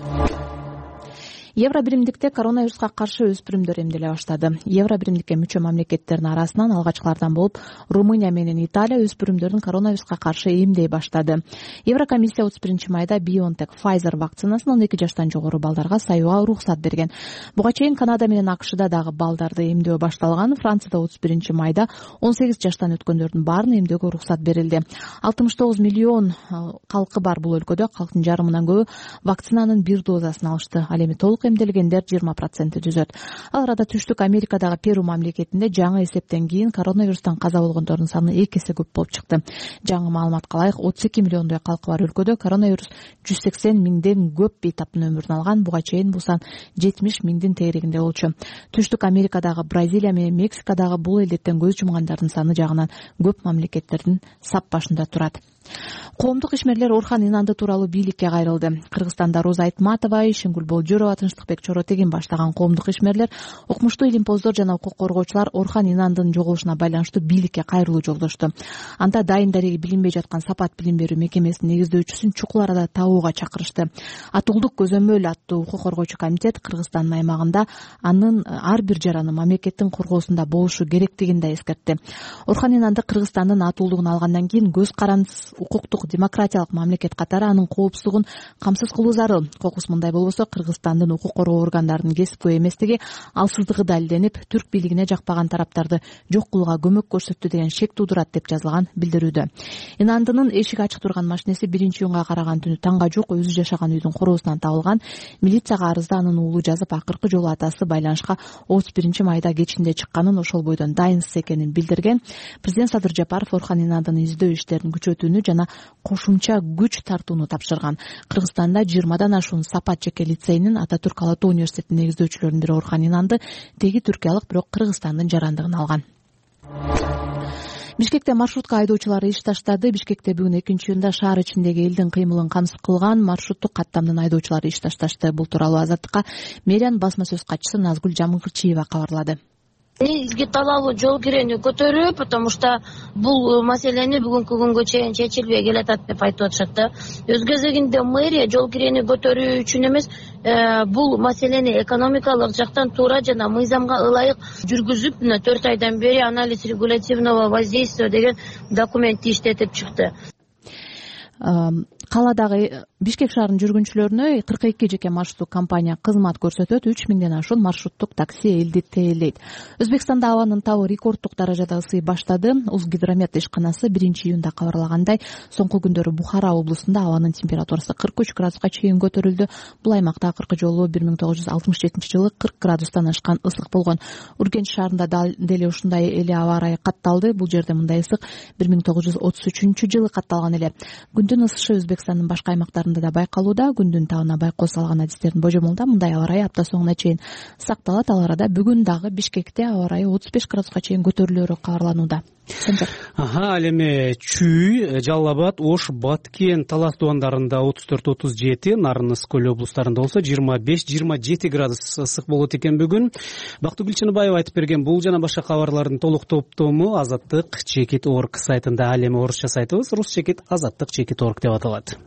Евро биримдикте коронавируска каршы өспүрүмдөр эмделе баштады. Евро биримдикке мүчө мамлекеттердин арасынан алгачкылардан болуп Румыния менен Италия өспүрүмдөрдүн коронавируска каршы эмдей баштады. Еврокомиссия отуз биринчи майда BioNTech Pfizer вакцинасын он эки жаштан жогору балдарга саюуга уруксат берген. Буга чейин Канада менен АКШда дагы балдарды эмдөө башталган. Францияда отуз биринчи майда он сегиз жаштан өткөндөрдүн баарын эмдөөгө уруксат берилди. алтымыш тогуз миллион калкы бар бул өлкөдө калктын жарымынан көбү вакцинанын бир дозасын алышты. Ал эми толук эмделгендер жыйырма процентти түзөт. Ал арада Түштүк Америкадагы Перу мамлекетинде жаңы эсептен кийин коронавирустан каза болгондордун саны эки эсе көп болуп чыкты. Жаңы маалыматка ылайык отуз эки миллиондой калкы бар өлкөдө коронавирус жүз сексен миңден көп бейтаптын өмүрүн алган. Буга чейин бул сан жетимиш миңдин тегерегинде болчу. Түштүк Америкадагы, Бразилия менен Мексикадагы бул илдеттен көз жумгандардын саны жагынан көп мамлекеттердин сап башында турат. Коомдук ишмерлер Орхан Инанды тууралуу бийликке кайрылды. Кыргызстанда Роза Айтматова, Шынгүл Болжурова, Тынчтыкбек Чоротегин баштаган коомдук ишмерлер укмуштуу илимпоздор жана укук коргоочулар Орхан Инандын жоголушуна байланыштуу бийликке кайрылуу жолдошту. Анда дайын дареги билинбей жаткан Сапат билим берүү мекемесинин негиздөөчүсүн чукул арада табууга чакырышты. Атуулдук көзөмөл аттуу укук коргоочу комитет Кыргызстандын аймагында анын ар бир жараны мамлекеттин коргоосунда болушу керектигин да эскертти. Орхан Инанды Кыргызстандын атуулдугун алгандан кийин көз карандысыз укуктук демократиялык мамлекет катары анын коопсуздугун камсыз кылуу зарыл. Кокус мындай болбосо Кыргызстандын укук коргоо органдарынын кесипкөй эместиги, алсыздыгы далилденип, түрк бийлигине жакпаган тараптарды жок кылууга көмөк көрсөттү деген шек туудурат деп жазылган билдирүүдө. Инандынын эшиги ачык турган машинеси биринчи июнга караган түнү таңга жук өзү жашаган үйдүн короосунан табылган. Милицияга арызда анын уулу жазып, акыркы жолу атасы байланышка отуз биринчи майда кечинде чыкканын, ошол бойдон дайынсыз экенин билдирген. Президент Садыр Жапаров Орхон Инандынын издөө иштерин күчөтүүнү жана кошумча күч тартууну тапшырган. Кыргызстанда жыйырмадан ашуун Сапат жеке лицейинин Ататүрк Ала Тоо университетинин негиздөөчүлөрүнүн бири Орхон Инанды теги түркиялык, бирок Кыргызстандын жарандыгын алган. Бишкекте маршрутка айдоочулары иш таштады. Бишкекте бүгүн экинчи июнда шаар ичиндеги элдин кыймылын камсыз кылган маршруттук каттамдын айдоочулары иш ташташты. Бул тууралуу Азаттыкка мэриянын басма сөз катчысы Назгүл Жамгырчиева кабарлады. Негизги талабы жол кирени көтөрүү, потому что бул маселени бүгүнкү күнгө чейин чечилбей келатат деп айтып атышат да. Өз кезегинде мэрия жол кирени көтөрүү үчүн эмес, бул маселени экономикалык жактан туура жана мыйзамга ылайык жүргүзүп, мына төрт айдан бери анализ регулятивного воздействия деген документти иштетип чыкты. Каладагы Бишкек шаарынын жүргүнчүлөрүнө кырк эки жеке маршруттук компания кызмат көрсөтөт. үч миңден ашуун маршруттук такси элди тээлейт. Өзбекстанда абанын табы рекорддук даражада ысый баштады. Узгидромет ишканасы биринчи июнда кабарлагандай, соңку күндөрү Бухара облусунда абанын температурасы кырк үч градуска чейин көтөрүлдү. Бул аймакта акыркы жолу бир миң тогуз жүз алтымыш жетинчи жылы кырк градустан ашкан ысык болгон. Ургенч шаарында деле ушундай эле аба ырайы катталды. Бул жерде мындай ысык бир миң тогуз жүз отуз үчүнчү жылы катталган эле. Күндүн ысышы Өзбекстандын башка аймактарында да байкалууда. Күндүн табына байкоо салган адистердин божомолунда мындай аба ырайы апта соңуна чейин сакталат. Ал арада бүгүн дагы Бишкекте аба ырайы отуз беш градуска чейин көтөрүлөөрү кабарланууда. Ага, ал эми Чүй, Жалал Абад, Ош, Баткен, Талас дубандарында отуз төрт отуз жети, Нарын Ысык-Көл облустарында болсо жыйырма беш жыйырма жети градус ысык болот экен бүгүн. Бактыгүл Чыныбаева айтып берген бул жана башка кабарлардын толук топтому Азаттык чекит точка орг сайтында. Ал эми орусча сайтыбыз рус чекит азаттык чекит точка орг деп аталат.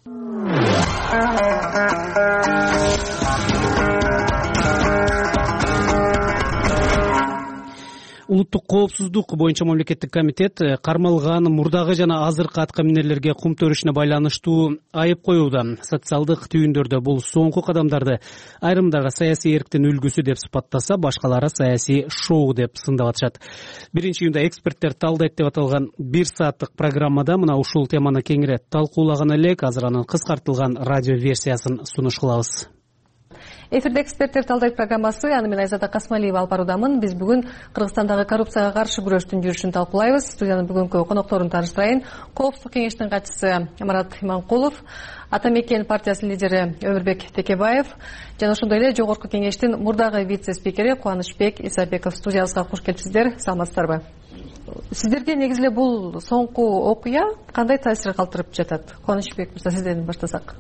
Улуттук коопсуздук боюнча мамлекеттик комитет кармалган мурдагы жана азыркы атка минерлерге кум төрүшүнө байланыштуу айып коюуда. Социалдык түйүндөрдө бул соңку кадамдарды айрымдары саясий эрктин үлгүсү деп сыпаттаса, башкалары саясий шоу деп сындап атышат. Биринчи июнда эксперттер талдайт деп аталган бир сааттык программада мына ушул теманы кеңири талкуулаган элек. Азыр анын кыскартылган радио версиясын сунуш кылабыз. Эфирде эксперттер талдайт программасы, аны мен Айзада Касмалиева алып баруудамын. Биз бүгүн Кыргызстандагы коррупцияга каршы күрөштүн жүрүшүн талкуулайбыз. Студиянын бүгүнкү конокторун тааныштырайын. Коопсуздук кеңештин катчысы Марат Иманкулов, Ата Мекен партиясынын лидери Өмүрбек Текебаев жана ошондой эле жогорку кеңештин мурдагы вице-спикери Кубанычбек Исабеков студиябызга кош келипсиздер. Саламатсыздарбы? Сиздерге негизи эле бул соңку окуя кандай таасир калтырып жатат? Кубанычбек мырза, сизден баштасак.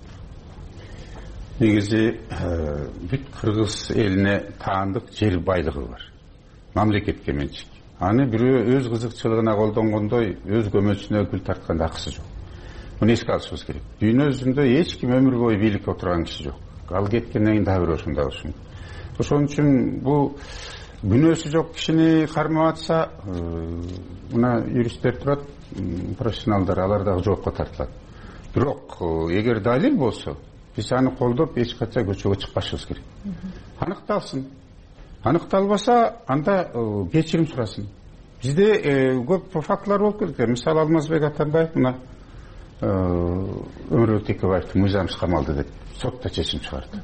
Негизи бүт кыргыз элине таандык жер байлыгы бар. Мамлекетке менчик. Аны бирөө өз кызыкчылыгына колдонгондой өз көмөчүнө гүл тартканда акысы жок. Муну эске алышыбыз керек. Дүйнө жүзүндө эч ким өмүр бою бийликке отурган киши жок. Ал кеткенден кийин дагы бирөө ушундай болушун. Ошон үчүн бул күнөөсү жок кишини кармап атса, мына юристтер турат, профессионалдар, алар дагы жоопко тартылат. Бирок эгер далил болсо, биз аны колдоп эч кача көчөгө чыкпашыбыз керек. Аныкталсын. Аныкталбаса, анда кечирим сурасын. Бизде көп фактылар болуп келет. Мисалы, Алмазбек Атамбаев мына Өмүрбек Текебаевди мыйзамсыз камалды деп сотто чечим чыгарды.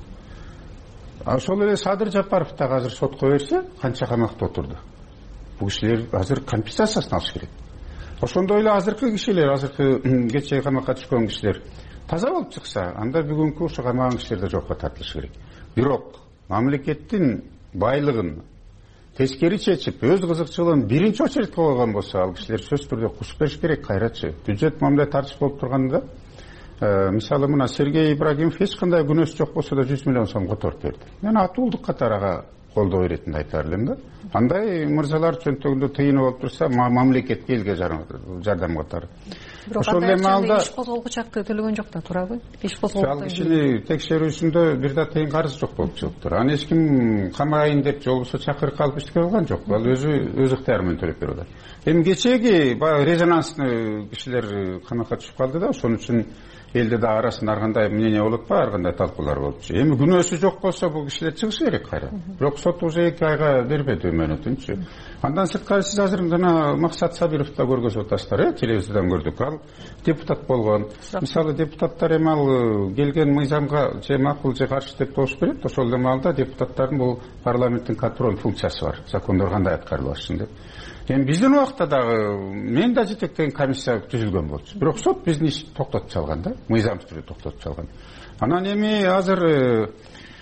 Ошол эле Садыр Жапаров да азыр сотко берсе, канча камакта отурду. Бул кишилер азыр компенсациясын алыш керек. Ошондой эле азыркы кишилер, азыркы кечээ камакка түшкөн кишилер таза болуп чыкса, анда бүгүнкү ошо камаган кишилер да жокко тартылышы керек. Бирок мамлекеттин байлыгын тескери чечип, өз кызыкчылыгын биринчи очередке койгон болсо, ал кишилер сөзсүз түрдө куш бериш керек. Кайрачы бюджет мамиле тартыш болуп турганда, мисалы мына Сергей Ибрагимов эч кандай күнөөсү жок болсо да жүз миллион сом которуп берди. Мен атуулдук катары ага колдоо беретинди айтар элем да. Андай мырзалар чөнтөгүндө тыйыны болуп турса, мамлекетке элге жардам катары. бирок андай акчаны иш козголгуч акты төлөгөн жок да, туурабы? Иш козголгондон жалгыз кишини текшерүүсүндө бир да тыйын карызы жок болуп чыгыптыр. Аны эч ким камайын деп же болбосо чакырып калып иштебей калган жок. Ал өзү өз ыктыяры менен төлөп берип атат. Эми кечеги баягы резонанстный кишилер камакка түшүп калды да, ошон үчүн элде да арасында ар кандай мнение болуп атпайбы, ар кандай талкуулар болупчу. Эми күнөөсү жок болсо бул кишилер чыгышы керек кайра. Бирок сот уже эки айга бербеди мөөнөтүнчү. Андан сырткары сиз азыр жана Максат Сабировду да көргөзүп атасыздар, э, телевизордон көрдүк. Ал депутат болгон. Мисалы депутаттар эми ал келген мыйзамга же макул же каршы деп добуш берет. Ошол эми алда депутаттардын бул парламенттин контроль функциясы бар. Закондор кандай аткарылышын деп. Эми биздин убакта дагы мен да жетектеген комиссия түзүлгөн болчу. Бирок сот биздин ишти токтотуп салган да, мыйзам түрүндө токтотуп салган. Анан эми азыр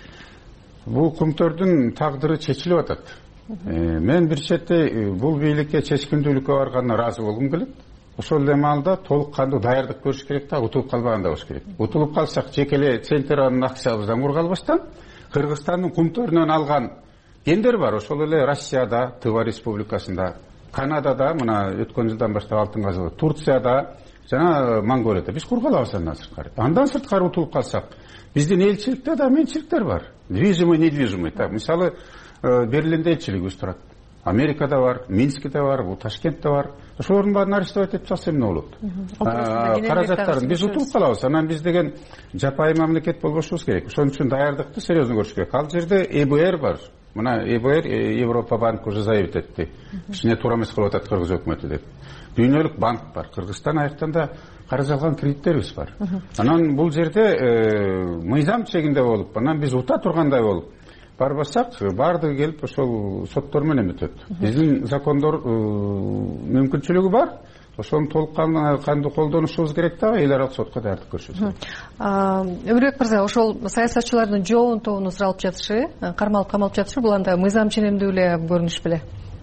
бул көмтөрдүн тагдыры чечилип атат. Мен бир четте бул бийликке чечкиндүүлүккө барганына ыраазы болгум келет. Ошол эми алда толук кандуу даярдык көрүш керек да, утулуп калбагандай болуш керек. Утулуп калсак жекеле центрдин акциябыздан кургалбастан Кыргызстандын көмтөрүнөн алган гендер бар. Ошол эле Россияда, Тыва республикасында, Канадада, мына өткөн жылдан баштап алтын казылды, Турцияда жана Монголияда биз кургалабыз андан сырткары. Андан сырткары утулуп калсак, биздин элчиликте да менчиликтер бар. Движимый, недвижимый. Так, мисалы, Берлинде элчилигибиз турат. Америкада бар, Минскте бар, бул Ташкентте бар. Ошолордун баарын арестовать этип чыкса эмне болот? Каражаттарын биз утулуп калабыз. Анан биз деген жапайы мамлекет болбошубуз керек. Ошон үчүн даярдыкты серьезно көрүш керек. Ал жерде Э Б Р бар. Мына Э Б Р Европа банк уже заявить этти. Кичине туура эмес кылып атат Кыргыз өкмөтү деп. Дүйнөлүк банк бар. Кыргызстан аяктан да карыз алган кредиттерибиз бар. Анан бул жерде мыйзам чегинде болуп, анан биз ута тургандай болуп барбасак, баардыгы келип ошол соттор менен өтөт. Биздин закондор мүмкүнчүлүгү бар. Ошону толук кандуу колдонушубуз керек да, эл аралык сотко даярдык көрүшүбүз керек. Өмүрбек мырза, ошол саясатчылардын жообун тобуну суралып жатышы, кармалып камалып жатышы, бул анда мыйзам ченемдүү эле көрүнүш беле?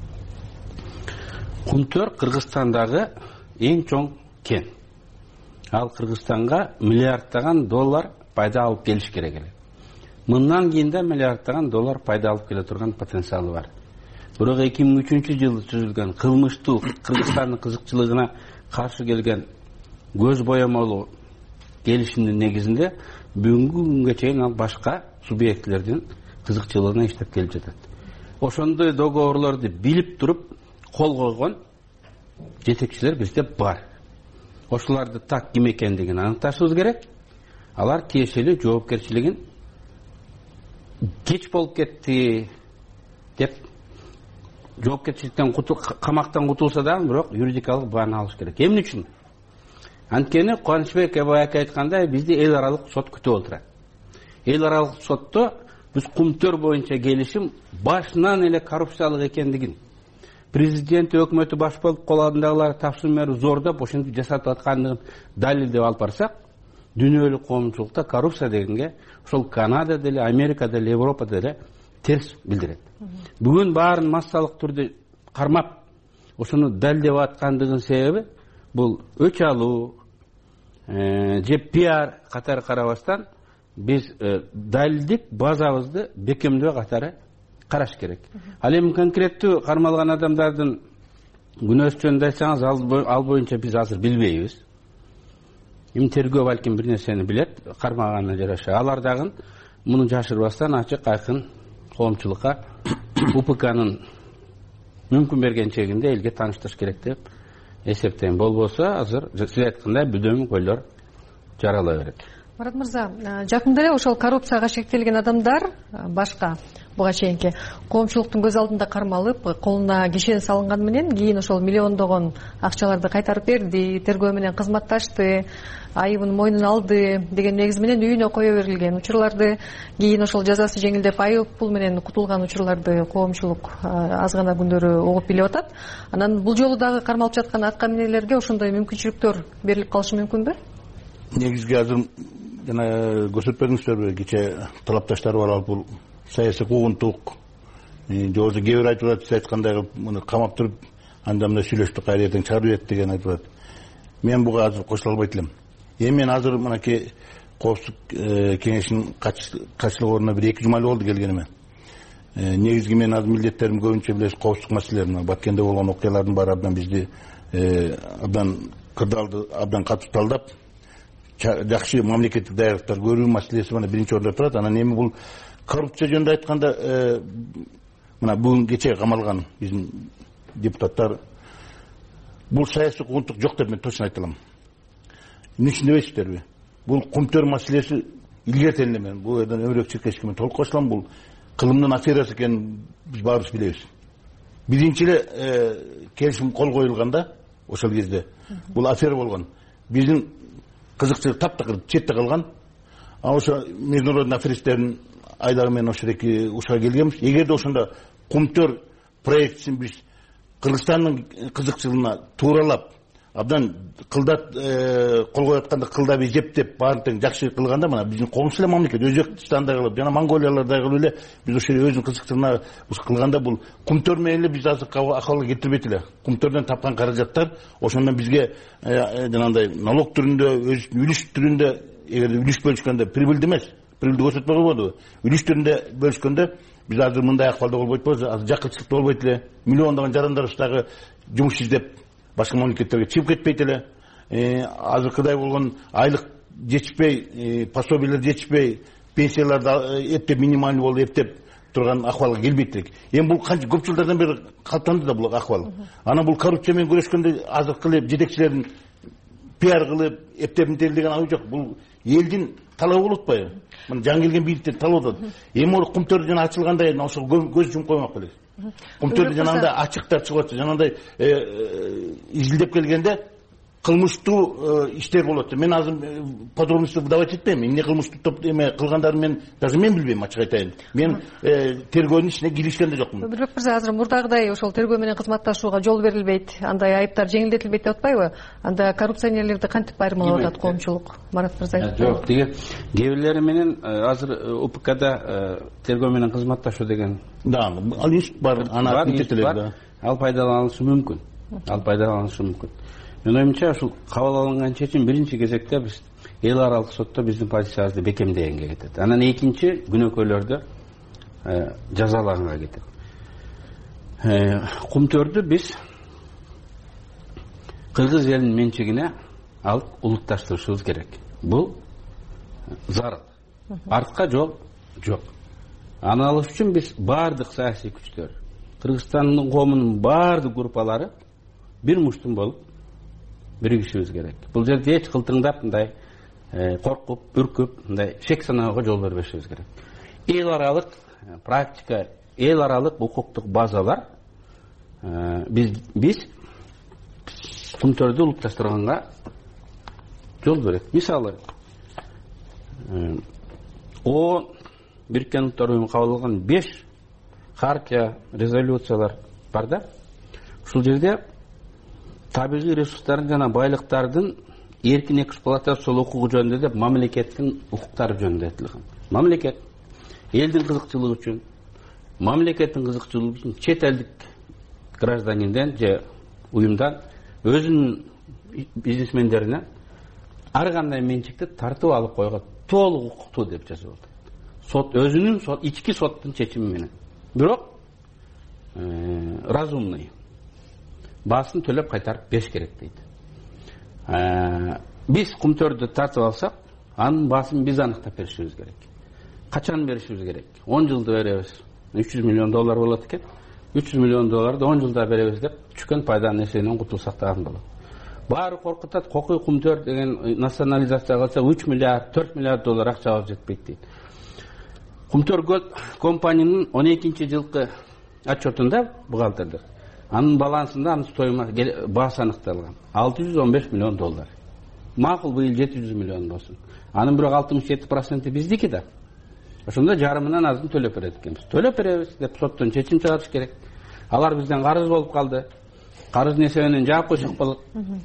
Көмтөр Кыргызстандагы эң чоң кен. Ал Кыргызстанга миллиардтаган доллар пайда алып келиш керек эле. Мындан кийин да миллиардтаган доллар пайда алып келе турган потенциалы бар. Бирок эки миң үчүнчү жылы түзүлгөн кылмыштуу Кыргызстандын кызыкчылыгына каршы келген көз боямалуу келишимдин негизинде бүгүнкү күнгө чейин ал башка субъектилердин кызыкчылыгына иштеп келип жатат. Ошондой договорлорду билип туруп кол койгон жетекчилер бизде бар. Ошоларды так ким экендигин аныкташыбыз керек. Алар тиешелүү жоопкерчилигин кеч болуп кетти деп жоопкерчиликтен камактан кутулса дагы бирок юридикалык бааны алыш керек. Эмне үчүн? Анткени Кубанычбек Эбаек айткандай бизди эл аралык сот күтүп отурат. Эл аралык сотто биз Көмтөр боюнча келишим башынан эле коррупциялык экендигин, президент өкмөтү баш болуп калгандагылар тапшырма берип зордоп ошентип жасап аткандыгын далилдеп алып барсак, дүйнөлүк коомчулукта коррупция дегенге ошол Канада деле, Америка деле, Европа деле терс билдирет. Бүгүн баарын массалык түрдө кармап, ошону далилдеп аткандыгынын себеби бул өч алуу же пиар катары карабастан биз далилдик базабызды бекемдөө катары караш керек. Ал эми конкреттүү кармалган адамдардын күнөөсү жөнүндө айтсаңыз, ал боюнча биз азыр билбейбиз. Эми тергөө балким бир нерсени билет, кармаганына жараша. Алар дагы муну жашырбастан ачык айкын коомчулукка У П К'нын мүмкүн берген чегинде элге тааныштырыш керек деп эсептейм. Болбосо азыр сиз айткандай бүдөм көйлөр жарала берет. Марат мырза, жакында эле ошол коррупцияга шектелген адамдар башка буга чейинки коомчулуктун көз алдында кармалып, колуна кишен салынган менен кийин ошол миллиондогон акчаларды кайтарып берди, тергөө менен кызматташты, айыбын мойнуна алды деген негиз менен үйүнө кое берилген учурларды, кийин ошол жазасы жеңилдеп айып пул менен кутулган учурларды коомчулук аз гана күндөрү угуп билип атат. Анан бул жолу дагы кармалып жаткан атка минерлерге ошондой мүмкүнчүлүктөр берилип калышы мүмкүнбү? Негизги азыр жана көрсөтүп бердиңиздерби, кече талапташтар бар, ал бул саясий куугунтук, же болбосо кээ бир айтып атат, сиз айткандай муну камап туруп анда мындай сүйлөштүк, кайра эртең чыгарып берет деген айтып атат. Мен буга азыр кошула албайт элем. Эми мен азыр мынакей коопсуздук кеңешинин катчылык ордуна бир эки жума эле болду келгениме. Негизги мен азыр милдеттерим көбүнчө билесиз коопсуздук маселелери, Баткенде болгон окуялардын баары абдан бизди абдан кырдаалды абдан катуу талдап жакшы мамлекеттик даярдыктар көрүү маселеси мына биринчи орунда турат. Анан эми бул коррупция жөнүндө айтканда, мына бүгүн кечээ камалган биздин депутаттар бул саясий куугунтук жок деп мен точно айта алам. Эмне үчүн дебейсиздерби? Бул кумтөр маселеси илгертен эле мен бул жерден өмүрөк чиркешке мен толук кошулам. Бул кылымдын аферасы экенин биз баарыбыз билебиз. Биринчи эле келишим кол коюлганда ошол кезде бул афера болгон. Биздин кызыкчылык таптакыр четте калган. А ошо международный аферисттердин айдары менен ошо эки ушуга келгенбиз. Эгерде ошондо кумтөр проектисин биз Кыргызстандын кызыкчылыгына тууралап, абдан кылдат кол коюп атканда кылдап эжептеп, баарын тең жакшы кылганда, мына биздин коңшу эле мамлекет Өзбекстандай кылып, жана Монголиялардай кылып эле биз ошо өзүнүн кызыкчылыгына кылганда бул кумтөр менен эле биз азыр акыбалга кетирбейт эле. Кумтөрдөн тапкан каражаттар ошондон бизге жанагындай налог түрүндө, өзүнүн үлүш түрүндө, эгерде үлүш бөлүшкөндө прибыльди эмес, прибыльди көрсөтпөй койбодубу. Үлүш түрүндө бөлүшкөндө биз азыр мындай акыбалда болбойт болбойбуз. Азыр жакынчылыкта болбойт эле. Миллиондогон жарандарыбыздагы жумуш издеп башка мамлекеттерге чыгып кетпейт эле. Азыркыдай болгон айлык жетишпей, пособиялар жетишпей, пенсияларды эптеп минимальный болуп эптеп турган акыбалга келбейт элек. Эми бул канча көп жылдардан бери калыптанды да бул акыбал. Анан бул коррупция менен күрөшкөндө азыркы эле жетекчилердин пиар кылып, эптеп мынтели деген ай жок. Бул элдин талабы болуп атпайбы? Мына жаңы келген бийликтер талап атат. Эми ол кумтөр жана ачылгандай ошого көз жумуп коймок белек. Кумтөрдө жанагындай ачыктар чыгып атты. Жанагындай изилдеп келгенде кылмыштуу иштер болот. Мен азыр подробности выдавать этпейм. Эмне кылмыштуу топ эме кылгандарын мен даже мен билбейм, ачык айтайын. Мен тергөөнүн ичине киришкен да жокмун. Бирок мырза, азыр мурдагыдай ошол тергөө менен кызматташууга жол берилбейт, андай айыптар жеңилдетилбейт деп атпайбы? Анда коррупционерлерди кантип айырмалап атат коомчулук? Марат мырза. Жок, тиги кээ бирлери менен азыр УПКда тергөө менен кызматташуу деген да, ал институт бар, ана кетелер. Ал пайдаланышы мүмкүн. Ал пайдаланышы мүмкүн. Мен оюмча ушул кабыл алынган чечим биринчи кезекте биз эл аралык сотто биздин позициябызды бекемдегенге кетет. Анан экинчи күнөөкөйлөрдү жазалаганга кетет. Кумтөрдү биз кыргыз элинин менчигине алып улутташтырышыбыз керек. Бул зарыл. Артка жол жок. Аны алыш үчүн биз баардык саясий күчтөр, Кыргызстандын коомунун баардык группалары бир муштум болуп биригишибиз керек. Бул жерде эч кылтыңдап, мындай коркуп, үркүп, мындай шек санаага жол бербешибиз керек. Эл аралык практика, эл аралык укуктук базалар биз биз кумтөрдү улутташтырганга жол берет. Мисалы, о Бириккен Улуттар Уюму кабыл алган беш хартия, резолюциялар бар да. Ушул жерде табигый ресурстардын жана байлыктардын эркин эксплуатациялоо укугу жөнүндө деп мамлекеттин укуктары жөнүндө айтылган. Мамлекет элдин кызыкчылыгы үчүн, мамлекеттин кызыкчылыгы үчүн чет элдик гражданинден же уюмдан өзүнүн бизнесмендерине ар кандай менчикти тартып алып койгон толук укуктуу деп жазылат. Сот өзүнүн сот ички соттун чечими менен. Бирок разумный баасын төлөп кайтарып бериш керек дейт. Биз кумтөрдү тартып алсак, анын баасын биз аныктап беришибиз керек. Качан беришибиз керек? он жылда беребиз. үч жүз миллион доллар болот экен. үч жүз миллион долларды он жылда беребиз деп түшкөн пайданын эсебинен кутулсак дагы болот. Баары коркутат, кокуй кумтөр деген национализация кылса үч миллиард, төрт миллиард доллар акча алып жетпейт дейт. Кумтөр компаниянын он экинчи жылкы отчетунда бухгалтердер анын балансында анын стоимость баасы аныкталган алты жүз он беш миллион доллар. Макул быйыл жети жүз миллион болсун. Анын бирок алтымыш жети проценти биздики да. Ошондо жарымынан азын төлөп берет экенбиз. Төлөп беребиз деп соттон чечим чыгарыш керек. Алар бизден карыз болуп калды. Карыздын эсебинен жаап койсок болот.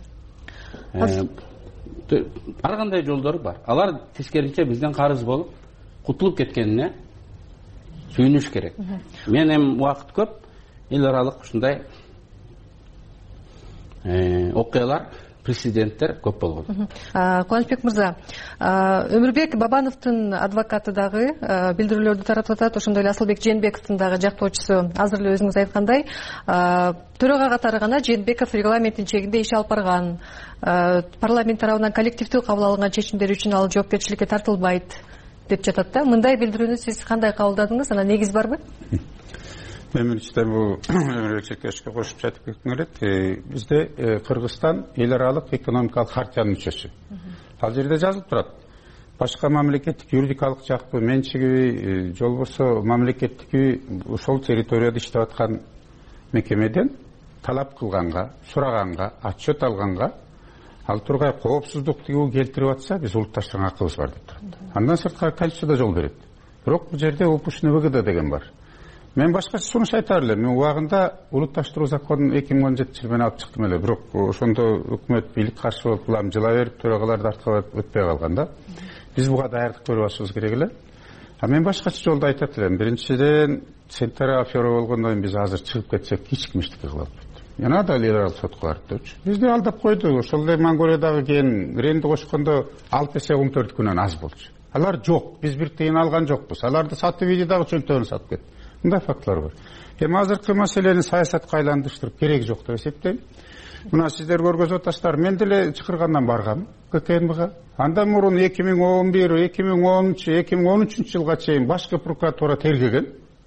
Ар кандай жолдору бар. Алар тескерисинче бизден карыз болуп кутулуп кеткенине сүйүнүш керек. Мен эми убакыт көп эл аралык ушундай окуялар прецеденттер көп болгон. Кубанычбек мырза, Өмүрбек Бабановдун адвокаты дагы билдирүүлөрдү таратып атат, ошондой эле Асылбек Жээнбековдун дагы жактоочусу. Азыр эле өзүңүз айткандай, төрага катары гана Жээнбеков регламенттин чегинде иш алып барган, парламент тарабынан коллективдүү кабыл алынган чечимдер үчүн ал жоопкерчиликке тартылбайт деп жатат да. Мындай билдирүүнү сиз кандай кабылдадыңыз? Анан негиз барбы? Мен биринчиден бул Өмүрбек Чекешке кошуп айтып кетким келет. Бизде Кыргызстан эл аралык экономикалык хартиянын мүчөсү. Ал жерде жазылып турат. Башка мамлекеттик юридикалык жактуу менчиги же болбосо мамлекеттики ошол территорияда иштеп аткан мекемеден талап кылганга, сураганга, отчет алганга ал тургай коопсуздук тигүү келтирип атса, биз улутташтын акыбыз бар деп турат. Андан сырткары Конституцияда жол берет. Бирок бул жерде упущенный выгода деген бар. Мен башкача сунуш айтар элем. Мен убагында улутташтыруу законун эки миң он жетинчи жылы мен алып чыктым эле. Бирок ошондо өкмөт бийлик каршы болуп, булам жыла берип, төрагаларды арткылап өтпөй калган да. Биз буга даярдык көрүп алышыбыз керек эле. А мен башкача жолдо айтат элем. Биринчиден, Сентера афера болгондон кийин биз азыр чыгып кетсек эч ким эчтеке кыла албайт. Жана да эл аралык сотко барып депчи. Бизди алдап койду. Ошол эле Монголиядагы кен ренди кошкондо алты эсе он төрт күнөн аз болчу. Алар жок. Биз бир тыйын алган жокпуз. Аларды сатып иди дагы чөнтөгүн сатып кетти. Мындай фактылар бар. Эми азыркы маселени саясатка айландырыштырып кереги жок деп эсептейм. Мына сиздер көргөзүп атасыздар. Мен деле чакыргандан баргам ККМга. Андан мурун эки миң он бир, эки миң онунчу, эки миң он үчүнчү жылга чейин башкы прокуратура тергеген.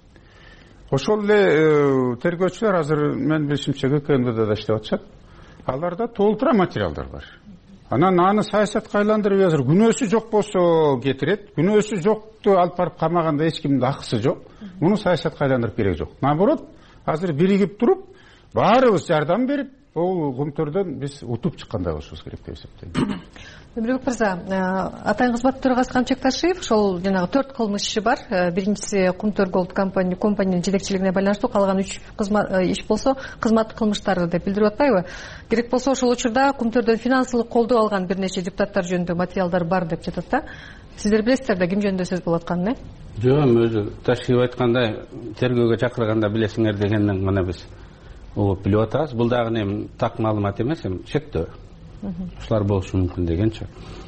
Ошол эле тергөөчүлөр азыр мен билишимче ККМда да иштеп атышат. Аларда толтура материалдар бар. Анан аны саясатка айландырып азыр күнөөсү жок болсо кетирет, күнөөсү жокту алып барып камаганда эч кимдин акысы жок. Муну саясатка айландырып кереги жок. Наоборот, азыр биригип туруп, баарыбыз жардам берип, бул көмтөрдөн биз утуп чыккандай болушубуз керек деп эсептейм. Өмүрбек мырза, атайын кызматтуу төрагасы Камчек Ташиев, ошол жанагы төрт кылмыш иши бар. Биринчиси Кумтөр Голд компания компаниянын жетекчилигине байланыштуу, калган үч иш болсо кызматтык кылмыштар деп билдирип атпайбы? Керек болсо ошол учурда Кумтөрдөн финансылык колдоо алган бир нече депутаттар жөнүндө материалдар бар деп жатат да. Сиздер билесиздер да ким жөнүндө сөз болуп атканын, э? Жок, өзү Ташиев айткандай, тергөөгө чакырганда билесиңер дегенден гана биз угуп билип атабыз. Бул дагы эми так маалымат эмес, эми шектөө. Ушулар болушу мүмкүн дегенчи.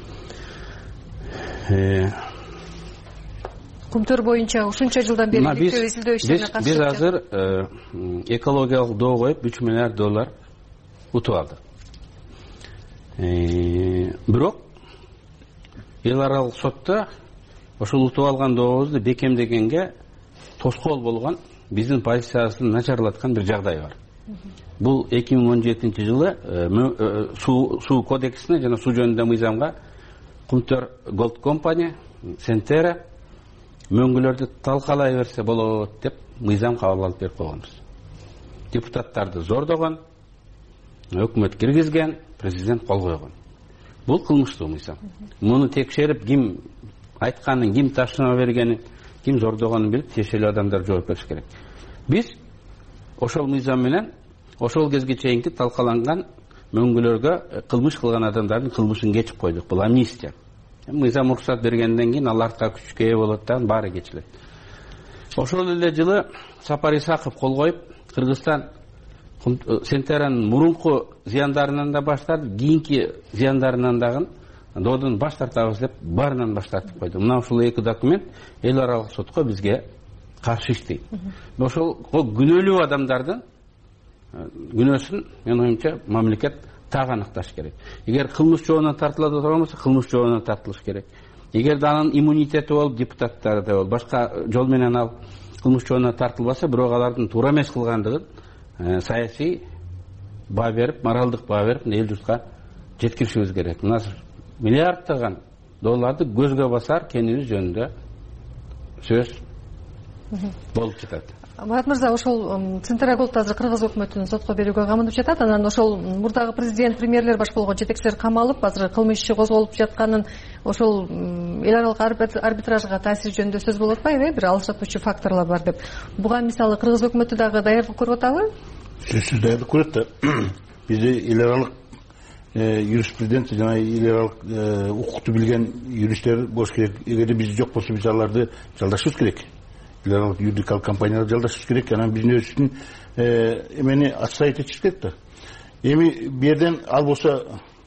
Кумтөр боюнча ушунча жылдан бери иликтөө изилдөө иштерине каршы биз азыр экологиялык доо коюп үч миллиард доллар утуп алдык. Бирок эл аралык сотто ошол утуп алган дообузду бекемдегенге тоскоол болгон, биздин позициябызды начарлаткан бир жагдай бар. Бул эки миң он жетинчи жылы суу кодексине жана суу жөнүндө мыйзамга Кумтөр Голд компания, Сентера мөңгүлөрдү талкалай берсе болот деп мыйзам кабыл алып берип койгонбуз. Депутаттарды зордогон, өкмөт киргизген, президент кол койгон. Бул кылмыштуу мыйзам. Муну текшерип, ким айтканын, ким тапшырма бергенин, ким зордогонун билип, тиешелүү адамдар жооп бериш керек. Биз ошол мыйзам менен ошол кезге чейинки талкаланган мөңгүлөргө кылмыш кылган адамдардын кылмышын кечип койдук. Бул амнистия. Мыйзам уруксат бергенден кийин ал артка күчкө ээ болот да, баары кечилет. Ошол эле жылы Сапар Исаков кол коюп, Кыргызстан Сентеранын мурунку зыяндарынан да баш тартып, кийинки зыяндарынан дагы доодон баш тартабыз деп баарынан баш тартып койду. Мына ушул эки документ эл аралык сотко бизге каршы иштейт. Ошол күнөөлүү адамдардын күнөөсүн менин оюмча мамлекет так аныкташ керек. Эгер кылмыш жообуна тартыла турган болсо, кылмыш жообуна тартылыш керек. Эгер да анын иммунитети болуп, депутаттарды болуп, башка жол менен ал кылмыш жообуна тартылбаса, бирок алардын туура эмес кылгандыгын саясий баа берип, моралдык баа берип, эл журтка жеткиришибиз керек. Мына миллиарддаган долларды көзгө басар кенибиз жөнүндө сөз болуп жатат. Мурат мырза, ошол Сентера Голд азыр Кыргыз өкмөтүнүн сотко берүүгө камынып жатат. Анан ошол мурдагы президент, премьерлер баш болгон жетекчилер камалып, азыр кылмыш иши козголуп жатканын, ошол эл аралык арбитражга таасири жөнүндө сөз болуп атпайбы? Бир алышатуучу факторлор бар деп. Буга мисалы Кыргыз өкмөтү дагы даярдык көрүп атабы? Сөзсүз даярдык көрөт да. Бизде эл аралык юриспруденция жана эл аралык укукту билген юристтер болуш керек. Эгерде биз жок болсо, биз аларды жалдашыбыз керек. Юридикалык компаниялар жалдашыбыз керек. Анан биздин өзүбүздүн эмени отставить этишибиз керек да. Эми бу жерден ал болсо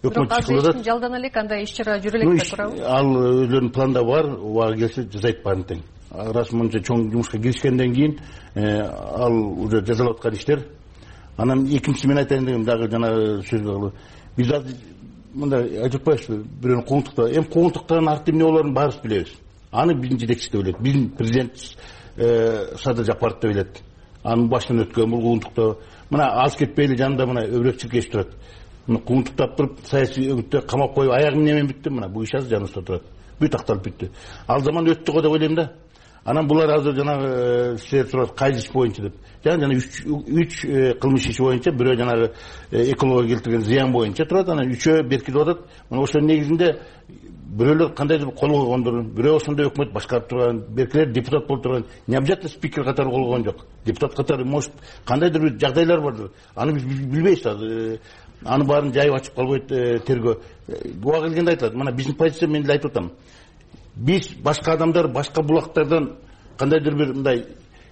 өкмөт бирок азыр эч ким жалдана элек андай иш чара жүрө элек да туурабы? Ал өздөрүнүн планда бар, убагы келсе жасайт баарын тең. Рас мынча чоң жумушка киришкенден кийин ал уже жасалып аткан иштер. Анан экинчи мен айтайын дегем дагы жана сөз биз азыр мындай айтып атпайбызбы, бирөөнү куугунтукта, эми куугунтуктан артта эмне болоорун баарыбыз билебиз. Аны биздин жетекчи да билет, биздин президент Садыр Жапаров да билет. Анын башынан өткөн бул куугунтукта мына алыс кетпейли жанында мына өбүрөк чиркеш турат. Мына куугунтуктап туруп саясий өгүттө камап коюп аягы менен бүтүп мына бул иш азыр жаныбызда турат. Бүт акталып бүттү. Ал заман өттү го деп ойлойм да. Анан булар азыр жанагы силер сурат кайсы иш боюнча деп. Жана жана үч кылмыш иши боюнча, бирөө жанагы экология келтирген зыян боюнча турат, анан үчөө беркилип атат. Мына ошонун негизинде бирөөлөр кандайдыр кол койгондор, бирөө ошондой өкмөт башкарып турган, беркилер депутат болуп турган, не обязательно спикер катары кол койгон жок. Депутат катары может кандайдыр бир жагдайлар бардыр. Аны биз билбейбиз азыр. Аны баарын жайып ачып калбайт тергөө. Буга келгенде айтылат. Мына биздин позиция мен эле айтып атам. Биз башка адамдар башка булактардан кандайдыр бир мындай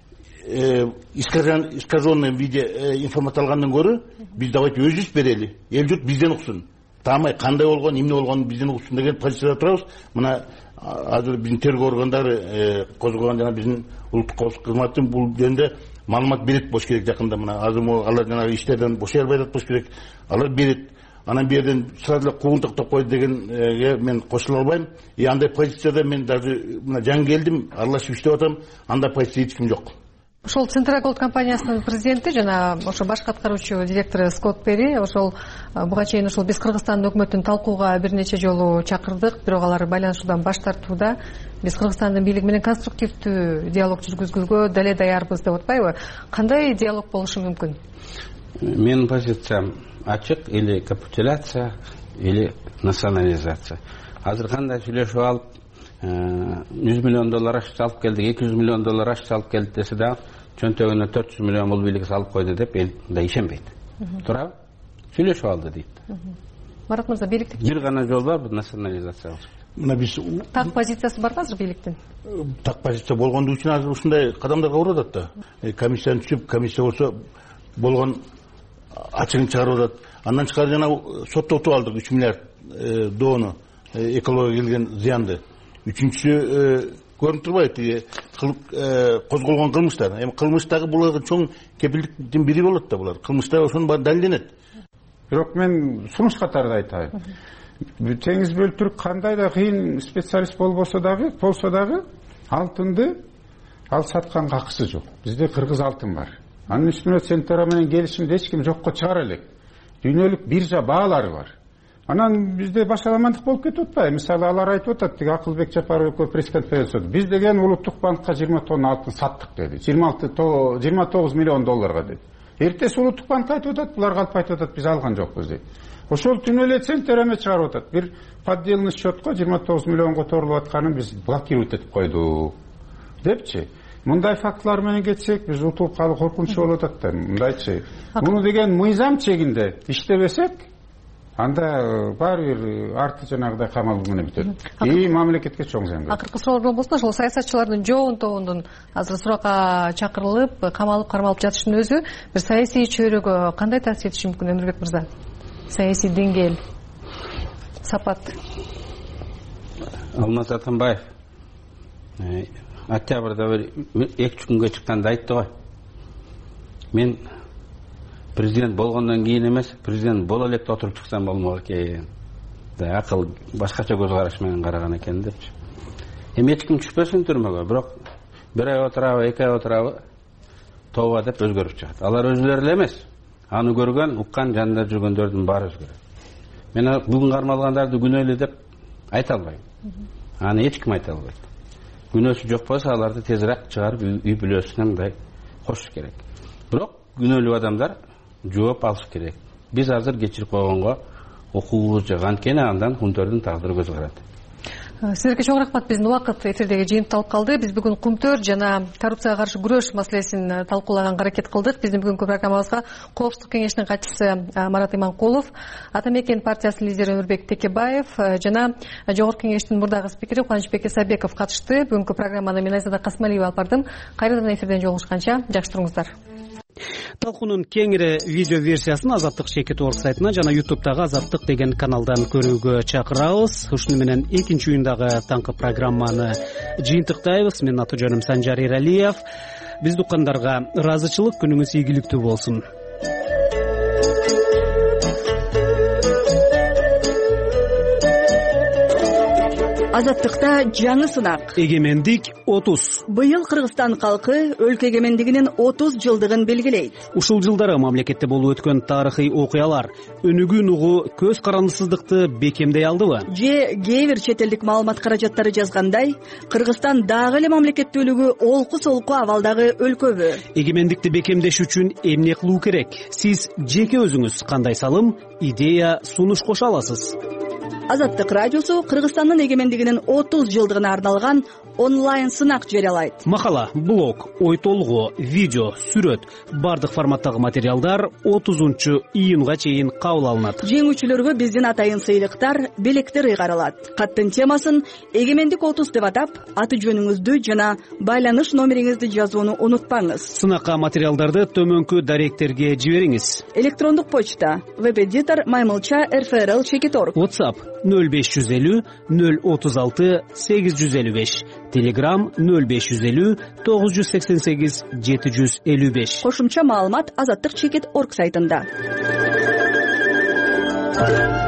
искаженный виде информация алгандан көрө биз давайте өзүбүз берели. Эл журт бизден уксун. Таамай кандай болгон, эмне болгонун бизден уксун деген позицияда турабыз. Мына азыр биздин тергөө органдары козгогон жана биздин улуттук коопсуздук кызматы бул жөнүндө маалымат берет болуш керек жакында. Мына азыр алар жанагы иштерден бошой албай жатат болуш керек. Алар берет. Анан бул жерден сразу куугунтуктап койду дегенге мен кошула албайм. И андай позицияда мен даже мына жаңы келдим, аралашып иштеп атам. Андай позиция эч ким жок. Ошол Централ Голд компаниясынын президенти жана ошо башкы аткаруучу директору Скотт Перри ошол буга чейин ошол биз Кыргызстандын өкмөтүн талкууга бир нече жолу чакырдык, бирок алар байланышуудан баш тартууда. Биз Кыргызстандын бийлиги менен конструктивдүү диалог жүргүзгөнгө дале даярбыз деп атпайбы? Кандай диалог болушу мүмкүн? Менин позициям ачык, или капитуляция, или национализация. Азыр кандай сүйлөшүп алып, жүз миллион доллар акча алып келдик, эки жүз миллион доллар акча алып келдик десе да, чөнтөгүнө төрт жүз миллион бул бийлик салып койду деп эл да ишенбейт. Туурабы? Сүйлөшүп алды дейт. Марат мырза, бийликте бир гана жол бар, бул национализация болуш. Мына биз так позициясы барбы азыр бийликтин? Так позиция болгондугу үчүн азыр ушундай кадамдарга барып атат да. Комиссияны түзүп, комиссия болсо болгон ачыгын чыгарып атат. Андан тышкары жана сотто утуп алдык үч миллиард доону экологияга келген зыянды. Үчүнчүсү көрүнүп турбайбы? Козголгон кылмыштар. Эми кылмыштагы буларга чоң кепилдиктин бири болот да булар. Кылмышта ошонун баары далилденет. Бирок мен сунуш катары да айтайын. Теңиз бөлтүрк кандай да кыйын специалист болбосо дагы, болсо дагы алтынды ал сатканга акысы жок. Бизде кыргыз алтын бар. Анын үстүнө Центра менен келишимди эч ким жокко чыгара элек. Дүйнөлүк биржа баалары бар. Анан бизде башаламандык болуп кетип атпайбы? Мисалы алар айтып атат, тиги Акылбек Жапаров экөө пресс-конференция өткөздү. Биз деген улуттук банкка жыйырма тонна алтын саттык деди. жыйырма тогуз миллион долларга деди. Эртеси улуттук банк айтып атат, булар калп айтып атат, биз алган жокпуз дейт. Ошол түнү эле Центраме чыгарып атат. Бир поддельный счетко жыйырма тогуз миллион которулуп атканын биз блокировать этип койдук депчи. Мындай фактылар менен кетсек, биз утулуп калып коркунуч болуп атат да. Мындайчы. Муну деген мыйзам чегинде иштебесек, анда баары бир арты жанагыдай камалуу менен бүтөт. И мамлекетке чоң зыян келет. Акыркы суроо болбосун, ошол саясатчылардын жоон тобунун азыр суракка чакырылып, камалып, кармалып жатышынын өзү бир саясий чөйрөгө кандай таасир этиши мүмкүн, Өмүрбек мырза? Саясий деңгээл, сапат. Алмаз Атамбаев октябрда бир эки үч күнгө чыкканда айтты го. Мен президент болгондон кийин эмес, президент боло элек отуруп чыксам болмок экен. Да акыл башкача көз караш менен караган экен депчи. Эми эч ким түшпөсүн түрмөгө, бирок бир ай отурабы, эки ай отурабы тооба деп өзгөрүп чыгат. Алар өзүлөрү эле эмес, аны көргөн, уккан, жанында жүргөндөрдүн баары өзгөрөт. Мен бүгүн кармалгандарды күнөөлүү деп айта албайм. Аны эч ким айта албайт. Күнөөсү жок болсо аларды тезирээк чыгарып үй бүлөсүнө мындай кошуш керек. Бирок күнөөлүү адамдар жооп алыш керек. Биз азыр кечирип койгонго укугубуз жок, анткени андан Кумтөрдүн тагдыры көз карат. Сиздерге чоң рахмат. Биздин убакыт эфирдеги жыйынтыкталып калды. Биз бүгүн Кумтөр жана коррупцияга каршы күрөш маселесин талкуулаганга аракет кылдык. Биздин бүгүнкү программабызга Коопсуздук кеңешинин катчысы Марат Иманкулов, Ата Мекен партиясынын лидери Өмүрбек Текебаев жана Жогорку кеңештин мурдагы спикери Кубанычбек Исабеков катышты. Бүгүнкү программаны мен Айзада Касмалиева алып бардым. Кайрадан эфирден жолугушканча жакшы туруңуздар. талкуунун кеңири видео версиясын азаттык чекит орг сайтына жана ютубтагы азаттык деген каналдан көрүүгө чакырабыз. Ушуну менен экинчи уюндагы таңкы программаны жыйынтыктайбыз. Менин аты жөнүм Санжар Эралиев. Бизди уккандарга ыраазычылык, күнүңүз ийгиликтүү болсун. Азаттыкта жаңы сынак. Эгемендик отуз. Быйыл Кыргызстан калкы өлкө эгемендигинин отуз жылдыгын белгилейт. Ушул жылдары мамлекетте болуп өткөн тарыхый окуялар өнүгүүн угу көз карандысыздыкты бекемдей алдыбы? Же кээ бир чет элдик маалымат каражаттары жазгандай, Кыргызстан дагы эле мамлекеттүүлүгү олку-солку абалдагы өлкөбү? Эгемендикти бекемдеш үчүн эмне кылуу керек? Сиз жеке өзүңүз кандай салым, идея, сунуш кошо аласыз? Азаттык радиосу Кыргызстандын эгемендигинин отуз жылдыгына арналган онлайн сынак жарыялайт. Макала, блог, ой толгоо, видео, сүрөт, бардык форматтагы материалдар отузунчу июнга чейин кабыл алынат. Жеңүүчүлөргө биздин атайын сыйлыктар, белектер ыйгарылат. Каттын темасын эгемендик отуз деп атап, аты жөнүңүздү жана байланыш номериңизди жазууну унутпаңыз. Сынакка материалдарды төмөнкү даректерге жибериңиз. Электрондук почта веб-эдитор маймылча эр эф эр эл чекит орг. WhatsApp нөл беш жүз элүү нөл отуз алты сегиз жүз элүү беш. Telegram нөл беш жүз элүү тогуз жүз сексен сегиз жети жүз элүү беш. Кошумча маалымат азаттык чекит орг сайтында.